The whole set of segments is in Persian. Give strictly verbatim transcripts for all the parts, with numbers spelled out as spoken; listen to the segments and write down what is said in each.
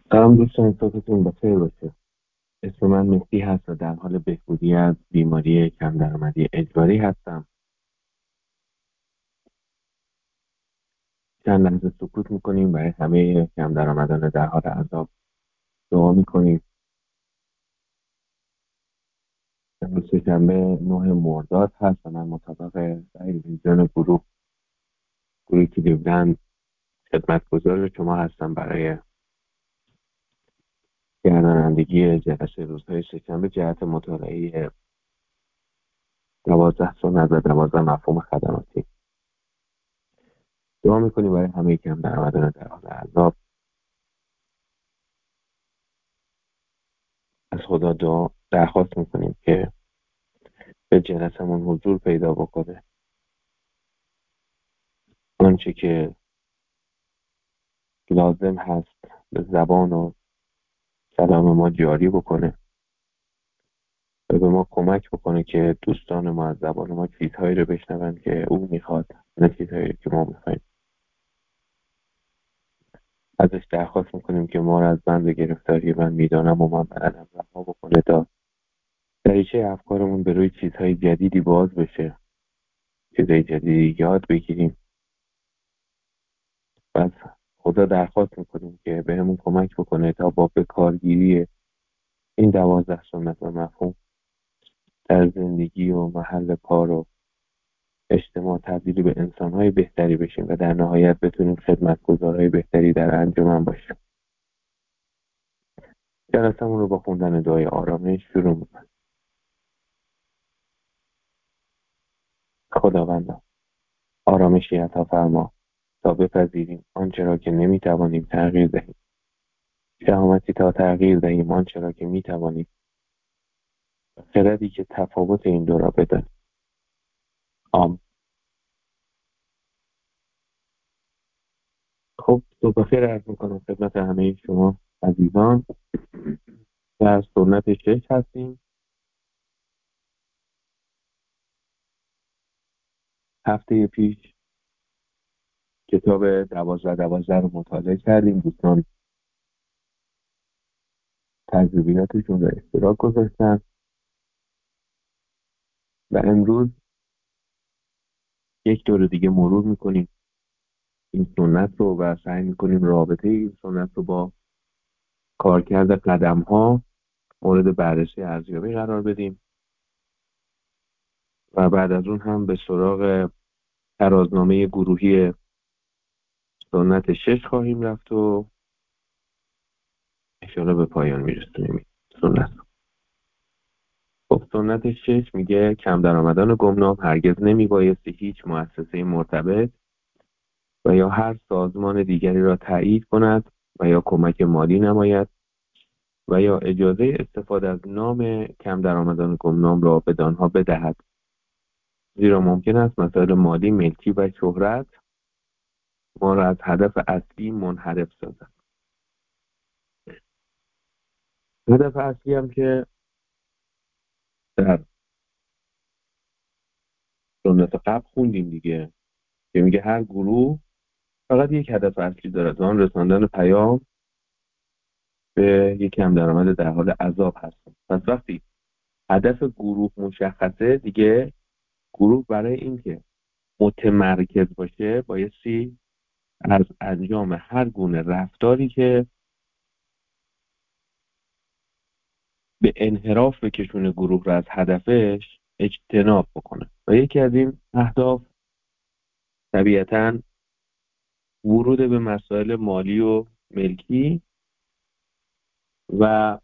سلام دوستان، صبحتون بخیر باشه. اسم من مهدی هست و در حال بهبودی از بیماری کم درآمدی اجباری هستم. چند لحظه سکوت میکنیم برای همه کم درآمدان در حال عذاب دعا میکنیم. امروز سه‌شنبه نه مرداد هست و من مطابق تلویزیون گروه گروه کلیولند خدمتگزار شما هستم برای گردانندگی جلسه روزهای سه‌شنبه جهت مطالعه دوازده سنت و دوازده مفهوم خدماتی. دعا میکنیم برای همه کم درآمدان در حال عذاب. از خدا دعا درخواست میکنیم که به جلسمون حضور پیدا بکنه، آنچه که لازم هست به زبان و کلام ما جاری بکنه و به ما کمک بکنه که دوستان ما از زبان ما چیزهایی رو بشنون که او میخواد، نه چیزهایی که ما میخوایم. ازش درخواست میکنیم که ما رو از بند گرفتاری من میدانم و من بلدم رها بکنه تا دریچه افکارمون به روی چیزهای جدیدی باز بشه، چیزهای جدیدی یاد بگیریم. و از خدا درخواست میکنیم که بهمون کمک بکنه تا با بکارگیری این دوازده سنت و مفهوم در زندگی و محل کار و اجتماع تبدیل به انسانهای بهتری بشیم و در نهایت بتونیم خدمتگزارهای بهتری در انجمن باشیم. جلسمون رو با خوندن دعای آرامش شروع میکنیم. خداوندم، آرامشی عطا فرما تا بپذیریم آنچه را که نمیتوانیم تغییر دهیم، شهامتی تا تغییر دهیم آنچه را که میتوانیم، خردی که تفاوت این دو را بدانیم. آمین. خب صبح بخیر عرض میکنم خدمت همه شما عزیزان. در سنت شش هستیم. هفته پیش کتاب دوازده دوازده رو مطالعه کردیم. دوستان تجربیاتشون رو اشتراک گذاشتن و امروز یک دور دیگه مرور میکنیم این سنت رو و سعی میکنیم رابطه این سنت رو با کارکرد قدم ها مورد بررسی ارزیابی قرار بدیم و بعد از اون هم به سراغ ترازنامه گروهی سنت شش خواهیم رفت و انشاءالله به پایان میرسونیم سنت. خب سنت شش میگه کم درآمدان گمنام هرگز نمیبایستی هیچ مؤسسه مرتبط و یا هر سازمان دیگری را تایید کند و یا کمک مالی نماید و یا اجازه استفاده از نام کم درآمدان گمنام را به آنها بدهد، زیرا ممکن است مسائل مالی، ملکی و شهرت ما را از هدف اصلی منحرف سازد. هدف اصلی هم که در سنت قبل خوندیم دیگه، که میگه هر گروه فقط یک هدف اصلی دارد، آن رساندن پیام به یک کم درآمد در حال عذاب هست. پس وقتی هدف گروه مشخصه دیگه، گروه برای اینکه متمرکز باشه بایستی از انجام هر گونه رفتاری که به انحراف بکشونه گروه را از هدفش اجتناب بکنه و یکی از این اهداف طبیعتاً ورود به مسائل مالی و ملکی و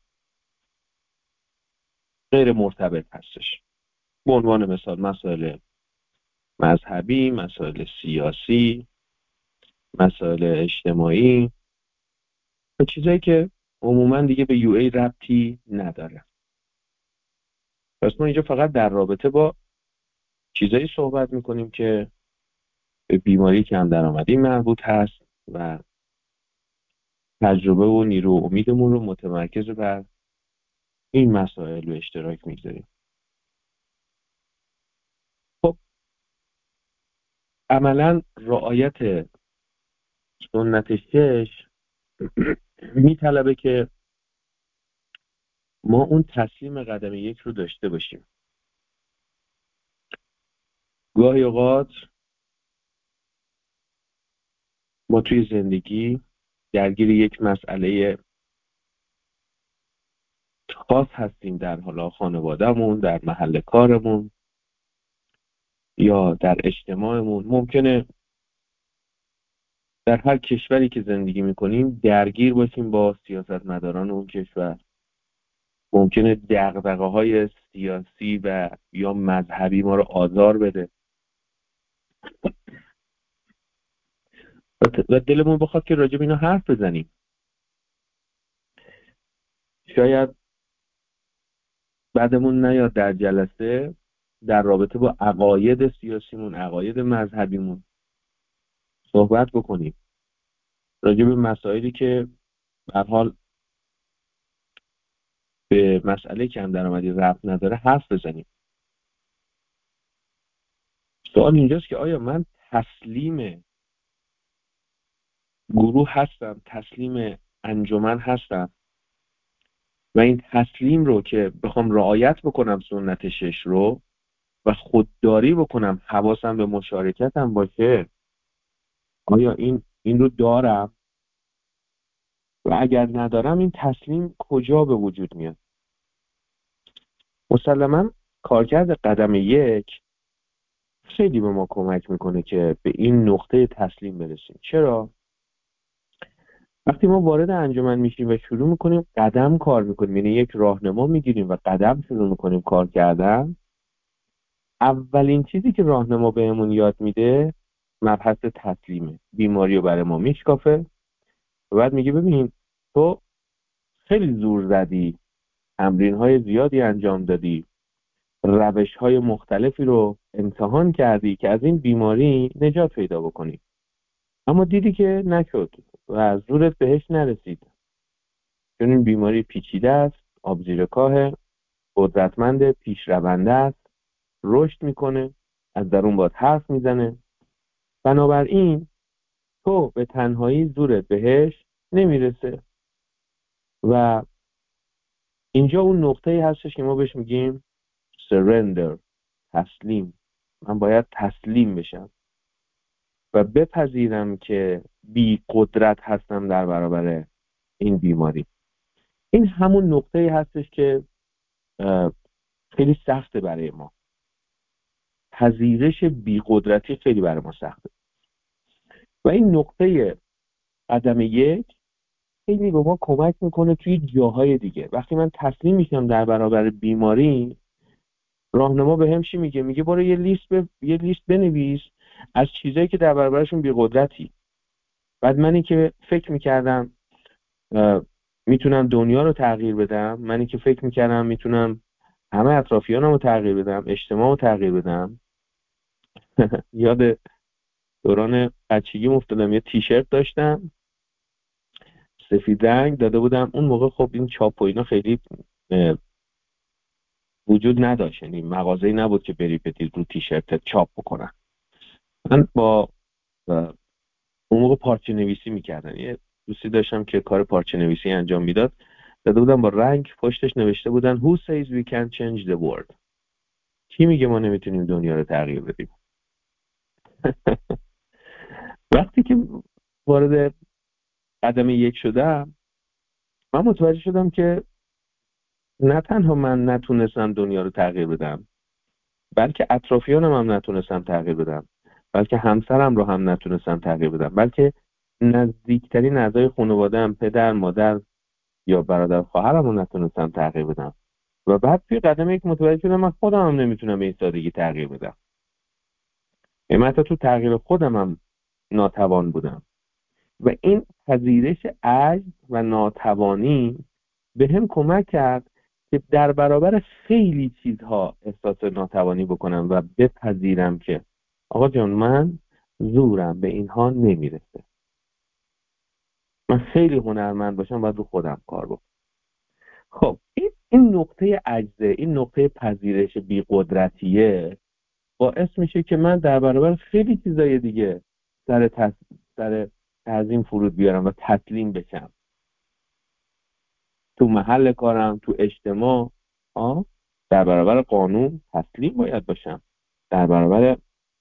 غیر مرتبط هستش. به عنوان مثال مسائل مذهبی، مسائل سیاسی، مسائل اجتماعی و چیزایی که عموما دیگه به یو ای ربطی نداره. پس ما اینجا فقط در رابطه با چیزایی صحبت میکنیم که به بیماری کم درآمدی مربوط هست و تجربه و نیرو و امیدمون رو متمرکز بر این مسائل به اشتراک میگذاریم. خب عملا رعایت سنت شش میطلبه که ما اون تسلیم قدم یک رو داشته باشیم. گاهی اوقات ما توی زندگی درگیر یک مسئله خاص هستیم، در حالا خانوادهمون، در محل کارمون یا در اجتماعمون. ممکنه در هر کشوری که زندگی میکنیم درگیر باشیم با سیاستمداران اون کشور. ممکنه دغدغه‌های سیاسی و یا مذهبی ما رو آزار بده و دلمون بخواد که راجع به اینا حرف بزنیم. شاید بعدمون نیاد در جلسه در رابطه با عقاید سیاسیمون، عقاید مذهبیمون صحبت بکنیم، راجع به مسائلی که به هر حال به مسئله کم درآمدی ربط نداره حرف بزنیم. سوال اینجاست که آیا من تسلیم گروه هستم، تسلیم انجمن هستم و این تسلیم رو که بخوام رعایت بکنم سنت شش رو و خودداری بکنم، حواسم به مشارکتم باشه، آیا این این رو دارم؟ و اگر ندارم این تسلیم کجا به وجود میاد؟ مسلماً کارکرد قدم یک خیلی به ما کمک میکنه که به این نقطه تسلیم برسیم. چرا؟ وقتی ما وارد انجمن میشیم و شروع میکنیم قدم کار میکنیم، یعنی یک راهنما میگیریم و قدم شروع میکنیم کار کردن، اولین چیزی که راهنما بهمون یاد میده مبحث تسلیمه. بیماری رو برای ما میشکافه و بعد میگه ببین تو خیلی زور زدی، تمرین های زیادی انجام دادی، روش های مختلفی رو امتحان کردی که از این بیماری نجات پیدا بکنی، اما دیدی که نشد و زورت بهش نرسید، چون این بیماری پیچیده است، آبزیرکاه، قدرتمند، پیشرونده است، رشد میکنه، از درون باد حرف میزنه. بنابراین تو به تنهایی زورت بهش نمیرسه و اینجا اون نقطه‌ای هستش که ما بهش میگیم surrender، تسلیم. من باید تسلیم بشم و بپذیرم که بی قدرت هستم در برابر این بیماری. این همون نقطه‌ای هستش که خیلی سخته برای ما. پذیرش بی قدرتی خیلی برای ما سخته و این نقطه قدم یک خیلی به ما کمک میکنه توی جاهای دیگه. وقتی من تسلیم میشم در برابر بیماری، راهنما به هم چی میگه؟ میگه برو یه لیست ب... یه لیست بنویس از چیزایی که در برابرشون بی قدرتی. بعد منی که فکر میکردم میتونم دنیا رو تغییر بدم، منی که فکر میکردم میتونم همه اطرافیانم رو تغییر بدم، اجتماع رو تغییر بدم. یاد دوران بچگی افتادم، یه تیشرت داشتم سفید رنگ داده بودم. اون موقع خب این چاپ و اینا خیلی وجود نداشت، یعنی مغازه‌ای نبود که بری بدید رو تیشرت چاپ بکنن. من با اون موقع پارچه نویسی میکردن، یه دوستی داشتم که کار پارچه نویسی انجام میداد، داده بودم با رنگ پشتش نوشته بودن Who says we can change the world؟ کی میگه ما نمیتونیم دنیا رو تغییر بدیم؟ وقتی که وارد قدم یک شدم من متوجه شدم که نه تنها من نتونستم دنیا رو تغییر بدم، بلکه اطرافیانم هم نتونستم تغییر بدم، بلکه همسرم رو هم نتونستم تغییر بدم، بلکه نزدیکترین اعضای خانواده‌ام، پدر، مادر یا برادر، خواهرم رو نتونستم تغییر بدم. و بعد توی قدم یک متوجه شدم من خودم هم نمیتونم به این سادگی تغییر بدم. یعنی حتی تو تغییر خودم هم ناتوان بودم و این پذیرش عجز و ناتوانی به هم کمک کرد که در برابر خیلی چیزها احساس ناتوانی بکنم و بپذیرم که آقا جان من زورم به اینها نمیرسه، من خیلی هنرمند باشم باید رو خودم کار بکنم. خب این این نقطه عجزه، این نقطه پذیرش بی قدرتیه باعث میشه که من در برابر خیلی چیزای دیگه سر تس... سر تعظیم فرود بیارم و تسلیم بشم. تو محل کارم، تو اجتماع، آه در برابر قانون تسلیم باید باشم. در برابر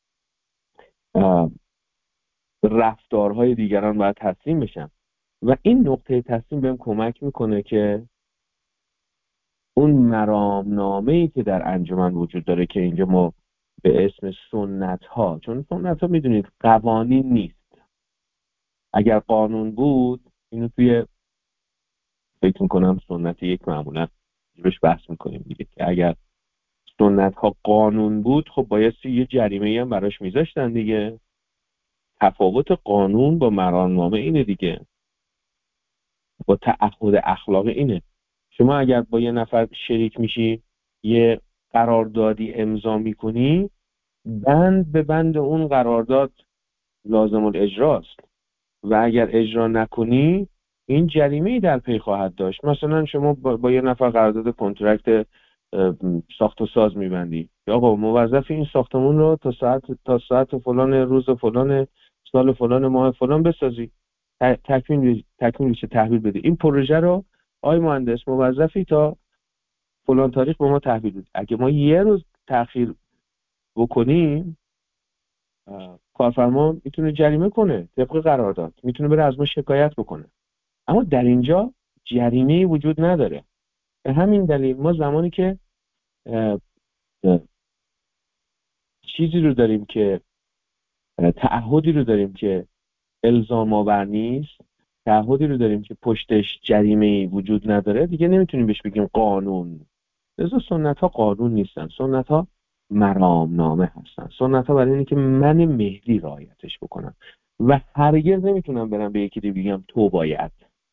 رفتارهای دیگران باید تسلیم بشم. و این نقطه تسلیم بهم کمک میکنه که اون مرامنامه‌ای که در انجمن وجود داره که اینجا ما به اسم سنت ها، چون سنت ها میدونید قوانین نیست. اگر قانون بود اینو توی فکر میکنم سنت یک معمولا بهش بحث میکنیم دیگه، که اگر سنت ها قانون بود خب بایستی یه جریمه هم براش میذاشتن دیگه. تفاوت قانون با مرامنامه اینه دیگه، با تعهد اخلاقی اینه. شما اگر با یه نفر شریک میشی، یه قراردادی امضا میکنی، بند به بند اون قرارداد لازم الاجراست و اگر اجرا نکنی این جریمه‌ای در پی خواهد داشت. مثلا شما با, با یه نفر قرارداد کنترکت ساخت و ساز میبندی، یا آقا موظف این ساختمون رو تا ساعت تا ساعت فلان روز فلان سال فلان ماه فلان بسازی، تکمیل تکمیل بشه تحویل بده. این پروژه رو آقای مهندس موظفی تا فلان تاریخ به ما تحویل بده. اگه ما یه روز تأخیر بکنیم کارفرما میتونه جریمه کنه طبق قرارداد، میتونه بره از ما شکایت بکنه. اما در اینجا جریمه‌ای وجود نداره. به همین دلیل ما زمانی که اه، اه، چیزی رو داریم که تعهدی رو داریم که الزام آور نیست، تعهدی رو داریم که پشتش جریمه‌ای وجود نداره، دیگه نمیتونیم بهش بگیم قانون. لذا سنت ها قانون نیستن، سنت ها مرامنامه هستن. سنت ها برای اینه که من مهدی رعایتش بکنم و هرگز نمیتونم برم به یکی دیگه بگم تو باید.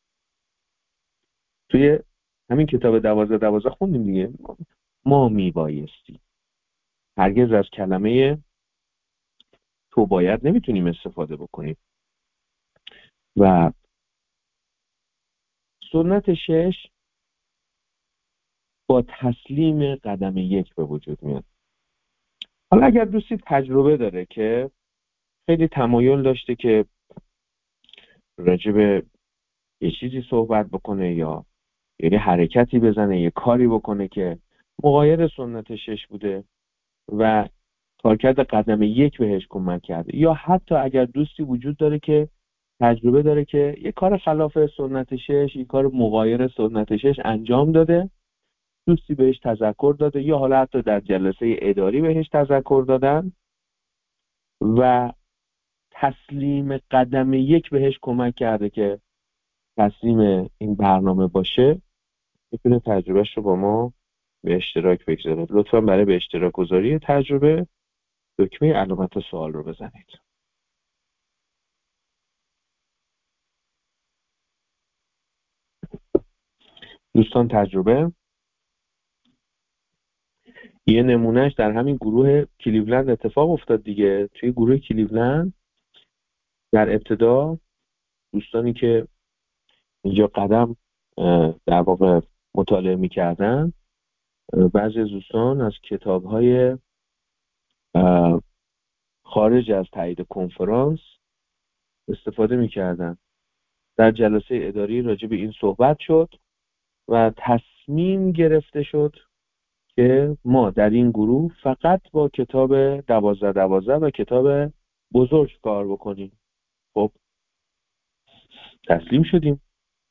توی همین کتاب دوازده دوازده خوندیم دیگه، ما میبایستی. هرگز از کلمه تو باید نمیتونیم استفاده بکنیم. و سنت شش با تسلیم قدم یک به وجود میاد. حالا اگر دوستی تجربه داره که خیلی تمایل داشته که راجع به یه چیزی صحبت بکنه یا یه حرکتی بزنه، یه کاری بکنه که مغایر سنت شش بوده و کارکرد قدم یک بهش کمک کرده، یا حتی اگر دوستی وجود داره که تجربه داره که یه کار خلاف سنت شش، یه کار مغایر سنت شش انجام داده، دوستی بهش تذکر داده یا حالا حتی در جلسه اداری بهش تذکر دادن و تسلیم قدم یک بهش کمک کرده که تسلیم این برنامه باشه، میتونه تجربهش رو با ما به اشتراک بگذاره. لطفا برای به اشتراک گذاری تجربه دکمه علامت سوال رو بزنید. دوستان تجربه یه نمونهش در همین گروه کلیولند اتفاق افتاد دیگه. توی گروه کلیولند در ابتدا دوستانی که اینجا قدم در واقع مطالعه میکردن، بعضی از دوستان از کتاب‌های خارج از تایید کنفرانس استفاده میکردن. در جلسه اداری راجع به این صحبت شد و تصمیم گرفته شد که ما در این گروه فقط با کتاب دوازده دوازده و کتاب بزرگ کار بکنیم. خب تسلیم شدیم.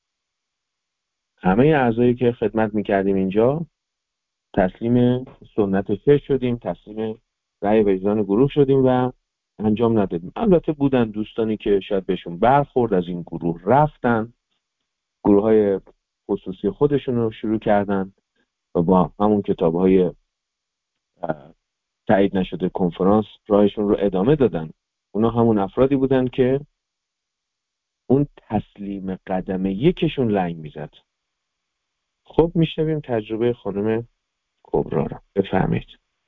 همه اعضایی که خدمت میکردیم اینجا تسلیم سنت شش شدیم، تسلیم رأی وجدان گروه شدیم و انجام ندادیم. البته بودن دوستانی که شاید بهشون برخورد، از این گروه رفتن، گروه های خصوصی خودشون رو شروع کردن و با همون کتاب های تایید نشده کنفرانس راهشون رو ادامه دادن. اونا همون افرادی بودن که اون تسلیم قدم یکشون لنگ میزد. خب میشنویم تجربه خانم کبرا رو. بفهمید.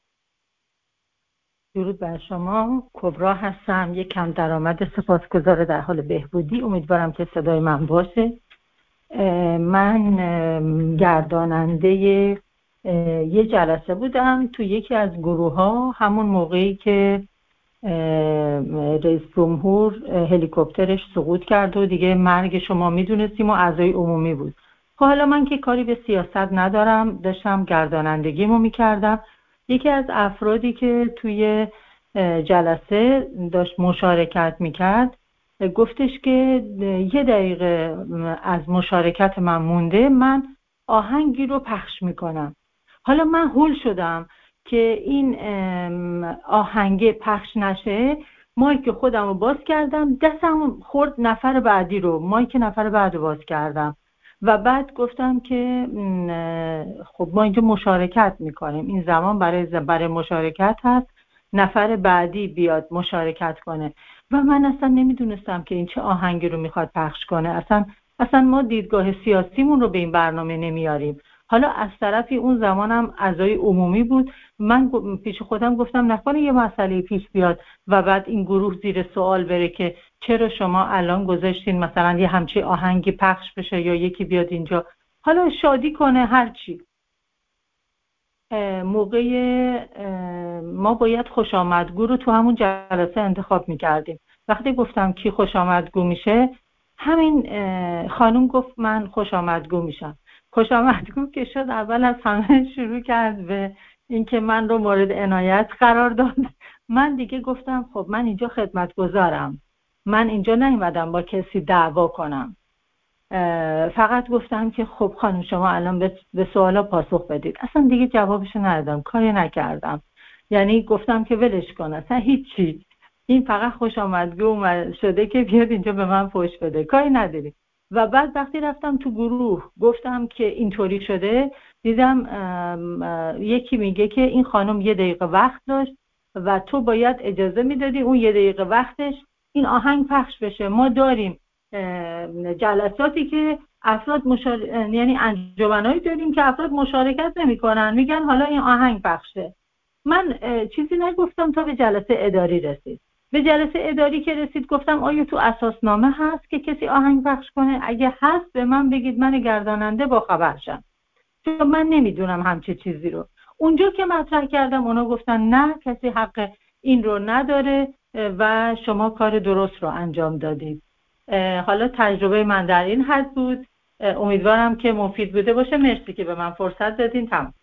درود بر شما. کبرا هستم، یک کم درآمد سپاسگزار در حال بهبودی. امیدوارم که صدای من باشه. من گرداننده یه جلسه بودم تو یکی از گروه ها، همون موقعی که رئیس جمهور هلیکوپترش سقوط کرد و دیگه مرگ شما میدونستیم و اعضای عمومی بود. خب حالا من که کاری به سیاست ندارم، داشتم گردانندگیمو میکردم. یکی از افرادی که توی جلسه داشت مشارکت میکرد گفتش که یه دقیقه از مشارکت من مونده، من آهنگی رو پخش میکنم. حالا من هول شدم که این آهنگ پخش نشه، مایک خودم رو باز کردم، دستم خورد نفر بعدی رو، مایک نفر بعد رو باز کردم و بعد گفتم که خب ما اینجا مشارکت میکنیم، این زمان برای برای مشارکت هست، نفر بعدی بیاد مشارکت کنه. و من اصلا نمیدونستم که این چه آهنگی رو میخواد پخش کنه. اصلا اصلا ما دیدگاه سیاسیمون رو به این برنامه نمیاریم. حالا از طرفی اون زمانم اعضای عمومی بود، من پیش خودم گفتم نکنه یه مسئله پیش بیاد و بعد این گروه زیر سوال بره که چرا شما الان گذاشتین مثلا یه همچی آهنگی پخش بشه یا یکی بیاد اینجا حالا شادی کنه هرچی. موقع ما باید خوش آمدگو رو تو همون جلسه انتخاب میکردیم. وقتی گفتم کی خوش آمدگو میشه، همین خانم گفت من خوش آمدگو میشم. خوش آمدگو که شد، اول از همه شروع کرد به اینکه من رو مورد عنایت قرار داد. من دیگه گفتم خب من اینجا خدمتگزارم، من اینجا نیومدم با کسی دعوا کنم، فقط گفتم که خب خانم شما الان به سوالا پاسخ بدید. اصلا دیگه جوابشو ندادم، کاری نکردم، یعنی گفتم که ولش کن، اصلا هیچی، این فقط خوش آمدگو شده که بیاد اینجا به من فوش بده، کاری نداری. و بعد وقتی رفتم تو گروه گفتم که اینطوری شده، دیدم یکی میگه که این خانم یه دقیقه وقت داشت و تو باید اجازه میدادی اون یه دقیقه وقتش این آهنگ پخش بشه. ما داریم جلساتی که افراد مشار... یعنی انجمنایی داریم که افراد مشارکت نمی‌کنن، میگن حالا این آهنگ پخشه. من چیزی نگفتم تا به جلسه اداری رسید. به جلسه اداری که رسید گفتم آیا تو اساسنامه هست که کسی آهنگ پخش کنه؟ اگه هست به من بگید، من گرداننده با خبر شم، چون من نمیدونم همچه چیزی رو. اونجا که مطرح کردم اونا گفتن نه، کسی حق این رو نداره و شما کار درست رو انجام دادید. حالا تجربه من در این حد بود، امیدوارم که مفید بوده باشه. مرسی که به من فرصت دادین. تمام.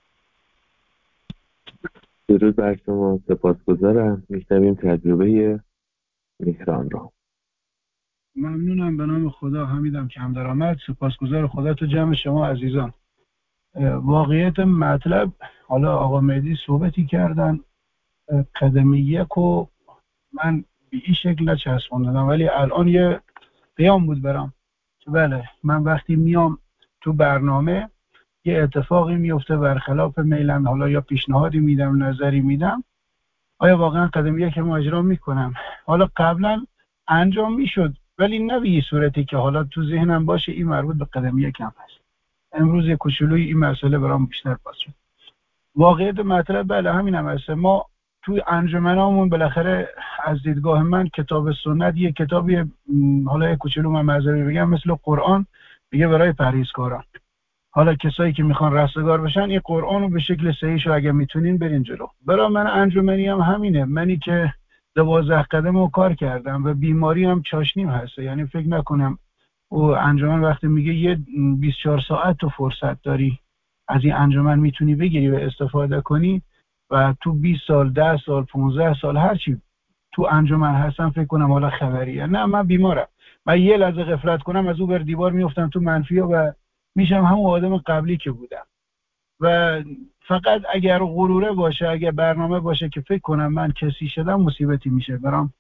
درود بر شما، سپاسگزارم. میشنویم تجربه مهران را. ممنونم. به نام خدا. حمیدم کم درآمد. سپاسگزار خدا تو جمع شما عزیزان. واقعیت مطلب، حالا آقا مهدی صحبتی کردن، قدم یک و من به این شکل نچسبوندم، ولی الان یه قیام بود برام که بله، من وقتی میام تو برنامه یه اتفاقی میفته برخلاف میلم، حالا یا پیشنهادی میدم، نظری میدم، آیا واقعا قدم یک ما اجرا میکنم؟ حالا قبلا انجام میشد ولی نه به این صورتی که حالا تو ذهنم باشه این مربوط به قدم یکم هست. امروز یه کوچولوی این مسئله برام بیشتر باز شد. واقعیت مطلب بله همین هم هست. ما توی انجمنامون بالاخره از دیدگاه من کتاب سنت یه کتابی، حالا یه کوچولو من معذرت بگم، مثل قرآن دیگه برای پرهیزکاران. حالا کسایی که میخوان رستگار بشن این قرآن رو به شکل صحیحشو اگه میتونین برین جلو. برای من انجمنی هم همینه. منی که دوازده قدم رو کار کردم و بیماری هم چاشنیم هسته، یعنی فکر نکنم او انجمن وقتی میگه یه بیست و چهار ساعت تو فرصت داری از این انجمن میتونی بگیری و استفاده کنی و تو بیست سال، ده سال، پانزده سال هرچی تو انجمن هستم فکر کنم حالا خبریه. نه، من بیمارم. من یه لحظه غفلت کنم از اون بر دیوار میافتم تو منفیه و میشم همون آدم قبلی که بودم. و فقط اگر غروره باشه، اگر برنامه باشه که فکر کنم من کسی شدم، مصیبتی میشه برام.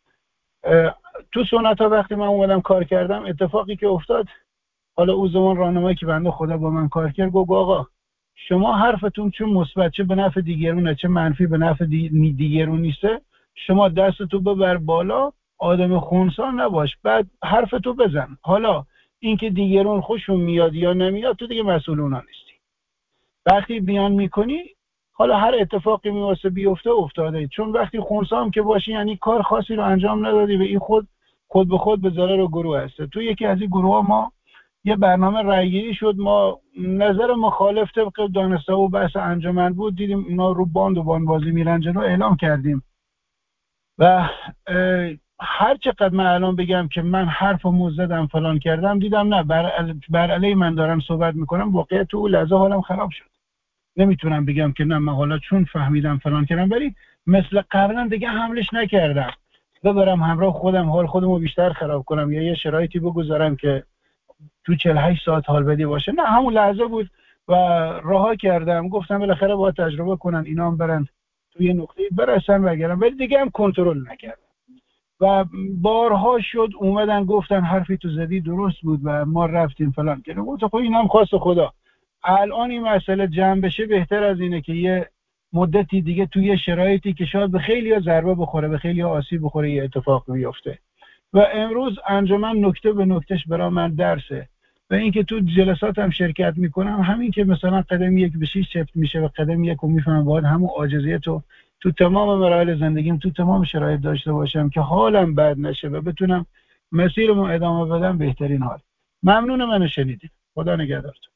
تو سنت ها وقتی من اومدم کار کردم، اتفاقی که افتاد، حالا اون زمان راهنمایی که بنده خدا با من کار کرد گفت آقا شما حرفتون چون مثبت، چه به نفع دیگرونه چه منفی به نفع دی... دیگرون نیسته، شما دستتو ببر بالا، آدم خونسا نباش، بعد حرفتو بزن. حالا اینکه دیگرون خوشون میاد یا نمیاد تو دیگه مسئول اونا نیستی. وقتی بیان میکنی، حالا هر اتفاقی میواسه بیفته افتاده، چون وقتی خونسا هم که باشی یعنی کار خاصی رو انجام ندادی و این خود خود به خود به ضرر گروه هسته. تو یکی از این گروه ها ما یه برنامه رایگیری شد، ما نظر مخالف طبق دانسته و بحث انجمن بود، دیدیم اینا رو باند و باندبازی میرن جلو، اعلام کردیم و هر چقدر من الان بگم که من حرفمو زدم فلان کردم، دیدم نه، بر, بر علیه من دارن صحبت میکنم، واقعا تو اون لحظه حالم خراب شد. نمیتونم بگم که نه من حالا چون فهمیدم فلان کردم، ولی مثل قبلا دیگه حملش نکردم ببرم همراه خودم حال خودمو بیشتر خراب کنم یا یه شرایطی بگذارم که تو چهل و هشت ساعت حال بدی باشه. نه، همون لحظه بود و رها کردم. گفتم بالاخره باید تجربه کنن، اینا هم برن توی یه نقطه‌ای برسن بگیرن، ولی دیگه هم کنترل نکردم. و بارها شد اومدن گفتن حرفی تو زدی درست بود و ما رفتیم فلان کردیم. گفتم خب اینم خواست خدا. الان این مسئله جمع بشه بهتر از اینه که یه مدتی دیگه توی یه شرایطی که شاید به خیلی‌ها ضربه بخوره، به خیلی‌ها آسیب بخوره، یه اتفاق بیفته. و امروز انجمن نکته به نکتهش برای من درسه. و اینکه تو جلسات هم شرکت میکنم، همین که مثلا قدم یک به شیش چفت میشه و قدم یک رو میفهمم باید همون عاجزیت رو تو تمام مراحل زندگیم تو تمام شرایط داشته باشم که حالم بد نشه و بتونم مسیرمو ادامه بدم بهترین حال. ممنون منو شنیدید. خدا نگهدارتون.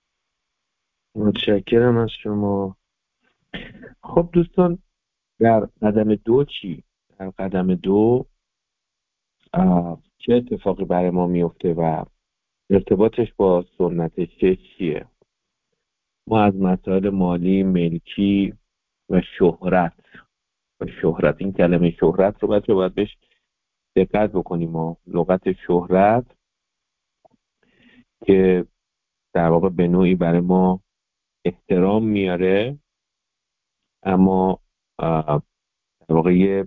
متشکرم از شما. خب دوستان، در قدم دو چی؟ در قدم دو چه اتفاقی برای ما میفته و ارتباطش با سنت شش چیه؟ ما از مسائل مالی، ملکی و شهرت و شهرت این کلمه شهرت رو بچه باید بهش دقت بکنیم. ما لغت شهرت که در واقع به نوعی برای ما احترام میاره، اما در واقع یه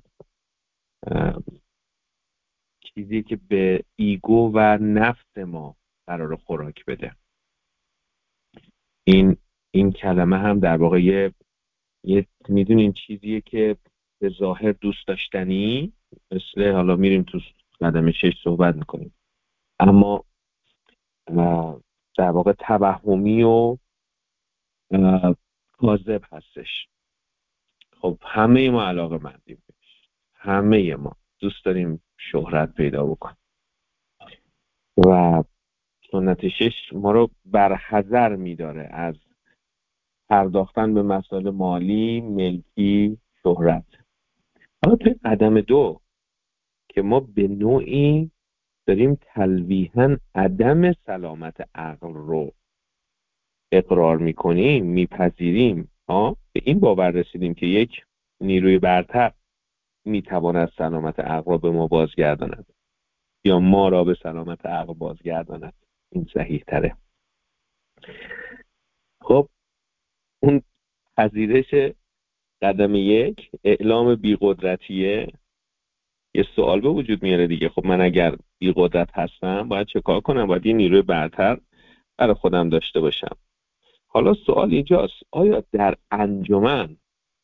چیزی که به ایگو و نفس ما قرار خوراک بده. این این کلمه هم در واقع یه, یه میدونین چیزیه که به ظاهر دوست داشتنی، مثل حالا میریم تو قدم شش صحبت میکنیم، اما در واقع توهمی و کاذب هستش. خب همه ما علاقه مندیم بهش، همه ما دوست داریم شهرت پیدا بکنیم و سنت شش ما رو برحذر میداره از پرداختن به مسائل مالی، ملکی، شهرت. حالا توی قدم دو که ما به نوعی داریم تلویحاً عدم سلامت عقل رو اقرار میکنیم، میپذیریم، ها به این باور رسیدیم که یک نیروی برتر میتواند سلامت عقل را به ما بازگرداند یا ما را به سلامت عقل بازگرداند. این صحیح تره. خب اون پذیرش قدم یک، اعلام بی‌قدرتیه، یه سوال به وجود میاره دیگه. خب من اگر بی‌قدرت هستم باید چه کار کنم؟ باید یه نیروی برتر برای خودم داشته باشم. حالا سوال اینجاست، آیا در انجمن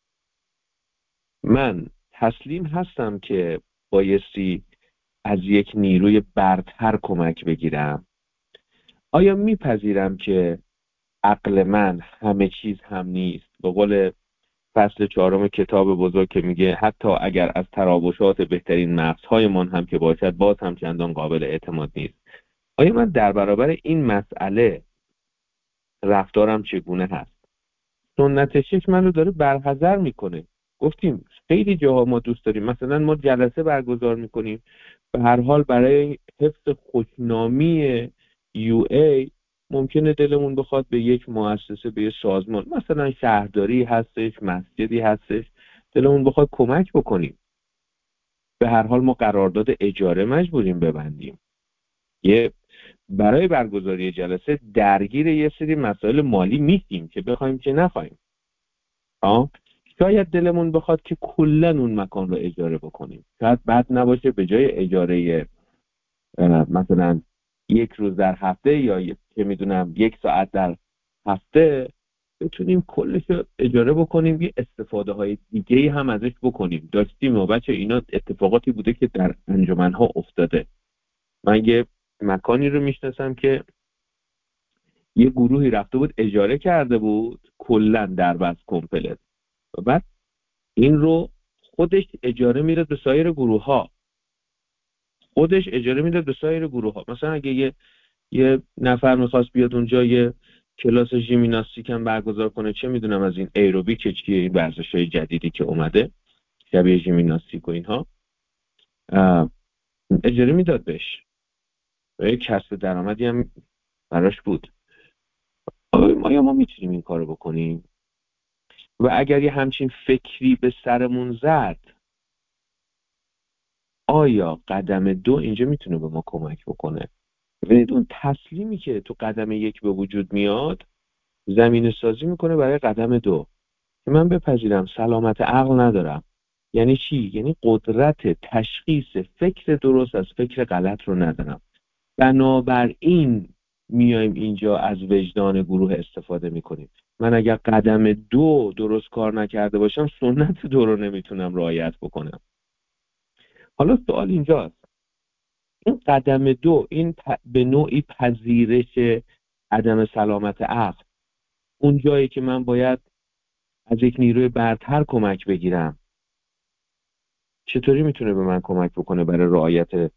من تسلیم هستم که بایستی از یک نیروی برتر کمک بگیرم؟ آیا میپذیرم که عقل من همه چیز هم نیست؟ به قول فصل چهارم کتاب بزرگ که میگه حتی اگر از تراوشات بهترین مغزهایمان هم که باشد باز هم چندان قابل اعتماد نیست. آیا من در برابر این مسئله رفتارم چگونه هست؟ سنت شش من رو داره برحذر میکنه. گفتیم خیلی جاها ما دوست داریم، مثلا ما جلسه برگزار میکنیم، به هر حال برای حفظ خوشنامی یو ای ممکنه دلمون بخواد به یک مؤسسه، به یک سازمان، مثلا شهرداری هستش، مسجدی هستش، دلمون بخواد کمک بکنیم. به هر حال ما قرارداد اجاره مجبوریم ببندیم. یه برای برگزاری جلسه درگیر یه سری مسائل مالی میشیم که بخوایم که نخوایم. آه شاید دلمون بخواد که کلا اون مکان رو اجاره بکنیم. شاید بد نباشه به جای اجاره مثلا یک روز در هفته یا چه میدونم یک ساعت در هفته بتونیم کلش رو اجاره بکنیم، یه استفاده های دیگه هم ازش بکنیم. داشتیم و بچه اینا اتفاقاتی بوده که در انجمن ها افتاده. من یه مکانی رو میشناسم که یه گروهی رفته بود اجاره کرده بود کلا در بست کمپلت و بعد این رو خودش اجاره میره به سایر گروه ها خودش اجاره میده به سایر گروه ها. مثلا اگه یه یه نفر میخواست بیاد اونجا یه کلاس ژیمناستیک هم برگزار کنه، چه میدونم از این ایروبیک چیه، این ورزش‌های جدیدی که اومده شبیه ژیمناستیک و اینها، اجاره میداد بهش و یک کسب درآمدی هم براش بود. آیا ما میتونیم این کارو بکنیم؟ و اگر یه همچین فکری به سرمون زد، آیا قدم دو اینجا میتونه به ما کمک بکنه؟ ببینید اون تسلیمی که تو قدم یک به وجود میاد زمینه سازی میکنه برای قدم دو که من بپذیرم سلامت عقل ندارم. یعنی چی؟ یعنی قدرت تشخیص فکر درست از فکر غلط رو ندارم. بنابراین میایم اینجا از وجدان گروه استفاده میکنیم. من اگر قدم دو درست کار نکرده باشم سنت دو رو نمیتونم رعایت بکنم. حالا سوال اینجاست، این قدم دو، این پ... به نوعی پذیرش عدم سلامت عقل، اون جایی که من باید از یک نیروی برتر کمک بگیرم، چطوری میتونه به من کمک بکنه برای رعایت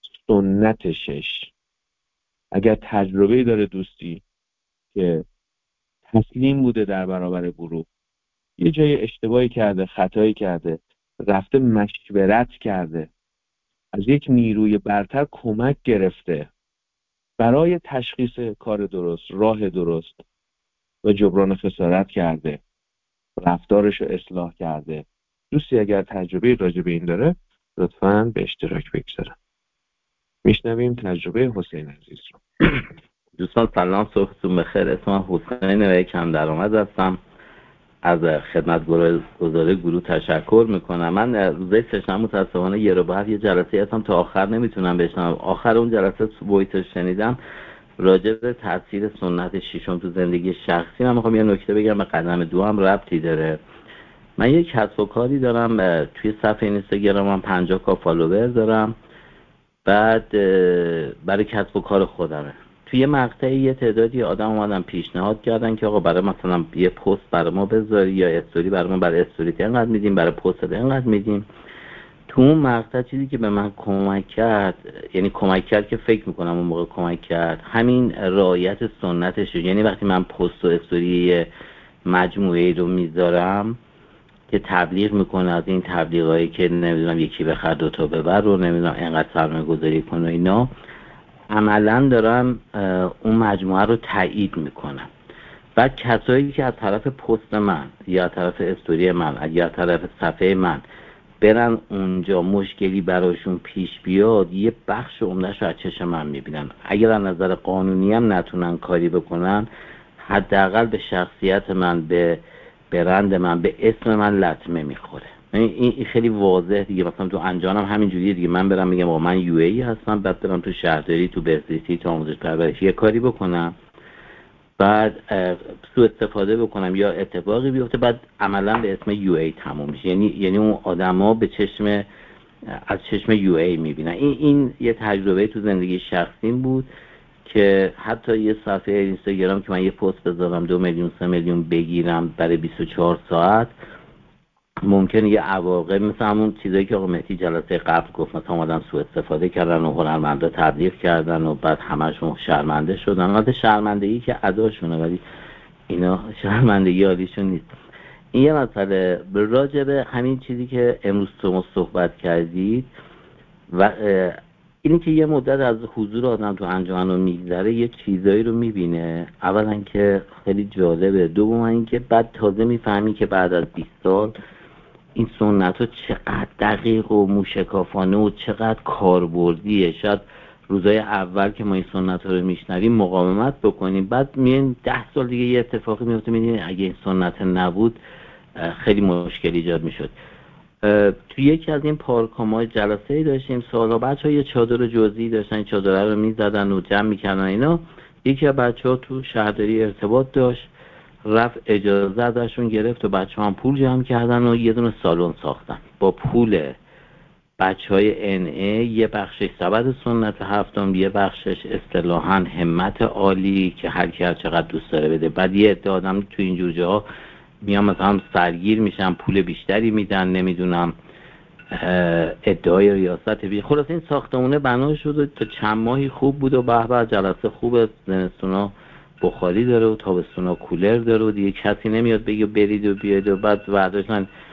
سنت شش؟ اگر تجربه‌ای داره دوستی که تسلیم بوده در برابر گروه، یه جای اشتباهی کرده، خطایی کرده، رفته مشورت کرده، از یک نیروی برتر کمک گرفته برای تشخیص کار درست، راه درست و جبران خسارت کرده، رفتارش رو اصلاح کرده، دوستی اگر تجربه راجع به این داره لطفاً به اشتراک بگذارم. میشنویم تجربه حسین عزیز رو. دوستان سلام، صبحتون بخیر. اسمم حسین و کم درآمد هستم. از خدمتگزار گروه تشکر میکنم. من روزای سشنم متاسفانه یه رو بعد یه جلسه هستم تا آخر نمیتونم بشنم. آخر اون جلسه وایسش شنیدم راجع به تاثیر سنت ششم تو زندگی شخصی. من میخوام یه نکته بگم، به قدم دو هم ربطی داره. من یک کسب و کاری دارم، توی صفحه اینستاگرامم پنجاه کا فالوور دارم. بعد برای کسب و کار خودمه. توی مقطعی یه تعدادی آدم اومدن پیشنهاد کردن که آقا برای مثلا یه پست برای ما بذاری یا استوری برای ما، برای استوریت اینقدر میدیم، برای پست اینقدر میدیم. تو اون مقطع چیزی که به من کمک کرد، یعنی کمک کرد که فکر میکنم اون موقع کمک کرد، همین رعایت سنتش. یعنی وقتی من پست و استوری مجموعه رو میذارم که تبلیغ میکنه از این تبلیغایی که نمیدونم یکی بخر دوتا ببر رو، نمیدونم اینقدر سرمایه گذاری کن و اینا، عملا دارم اون مجموعه رو تایید میکنم. بعد کسایی که از طرف پست من یا از طرف استوری من یا از طرف صفحه من برن اونجا مشکلی براشون پیش بیاد، یه بخش عمده‌اش رو از چشم من میبینن. اگر از نظر قانونی هم نتونن کاری بکنن، حداقل به شخصیت من، به برند من، به اسم من لطمه میخوره. این خیلی واضح دیگه. مثلا تو انجانم همین جوریه دیگه. من برم میگم آقا من یو ای هستم، بعد برم تو شهرداری، تو بهزیستی، تو آموزش پرورش یه کاری بکنم، بعد سوء استفاده بکنم یا اتفاقی بیفته، بعد عملا به اسم یو ای تموم میشه. یعنی یعنی اون آدما به چشم از چشم یو ای میبینن. این این یه تجربه تو زندگی شخصیم بود که حتی یه صفحه اینستاگرام که من یه پست بذارم دو میلیون سه میلیون بگیرم برای بیست و چهار ساعت، ممکنه یه عواقب مثل همون چیزایی که آقا مهدی جلسه قبل گفت، مثلا اومدن سوء استفاده کردن و هنرمندا تبلیغ کردن و بعد همشون شرمنده شدن. البته شرمندگی که اداشونه، ولی اینا شرمندگی عالیشون نیست. این یه مسئله. راجع به همین چیزی که امروز شما صحبت کردید و اینی که یه مدت از حضور آدم تو انجمن رو میگذره، یه چیزایی رو میبینه. اولا که خیلی جالبه، دوم اینکه بعد تازه میفهمی که بعد از بیست سال این سنت ها چقدر دقیق و موشکافانه و چقدر کاربردیه. شاید روزای اول که ما این سنت ها رو میشنویم مقاومت بکنیم، بعد میان ده سال دیگه یه اتفاقی میفته، میدونید اگه این سنت نبود خیلی مشکل ایجاد میشد. تو یکی از این پارک ها ما جلسه ای داشتیم، سالها بچه ها یه چادر جزئی داشتن، این چادر رو میزدن و جمع میکردن اینا. یکی از بچه ها تو شهرداری ارتباط داشت، رفت اجازه ازشون گرفت و بچه هم پول جمع کردن و یه دونه سالن ساختن با پول بچه های ان ای. یه بخشش سبد سنت هفتم، یه بخشش اصطلاحاً همت عالی که هر کی هر چقدر دوست داره بده. بعد یه عده آدم تو اینجور جاها میان مثلا سرگیر میشن، پول بیشتری میدن، نمیدونم ادعای ریاست بی. خلاص این ساختمونه بنا شد و تا چند ماهی خوب بود و به به جلسه خوبه. زمستونا بخاری داره و تابستونا کولر داره و دیگه کسی نمیاد بگه برید و بیاید و بعد برداشتن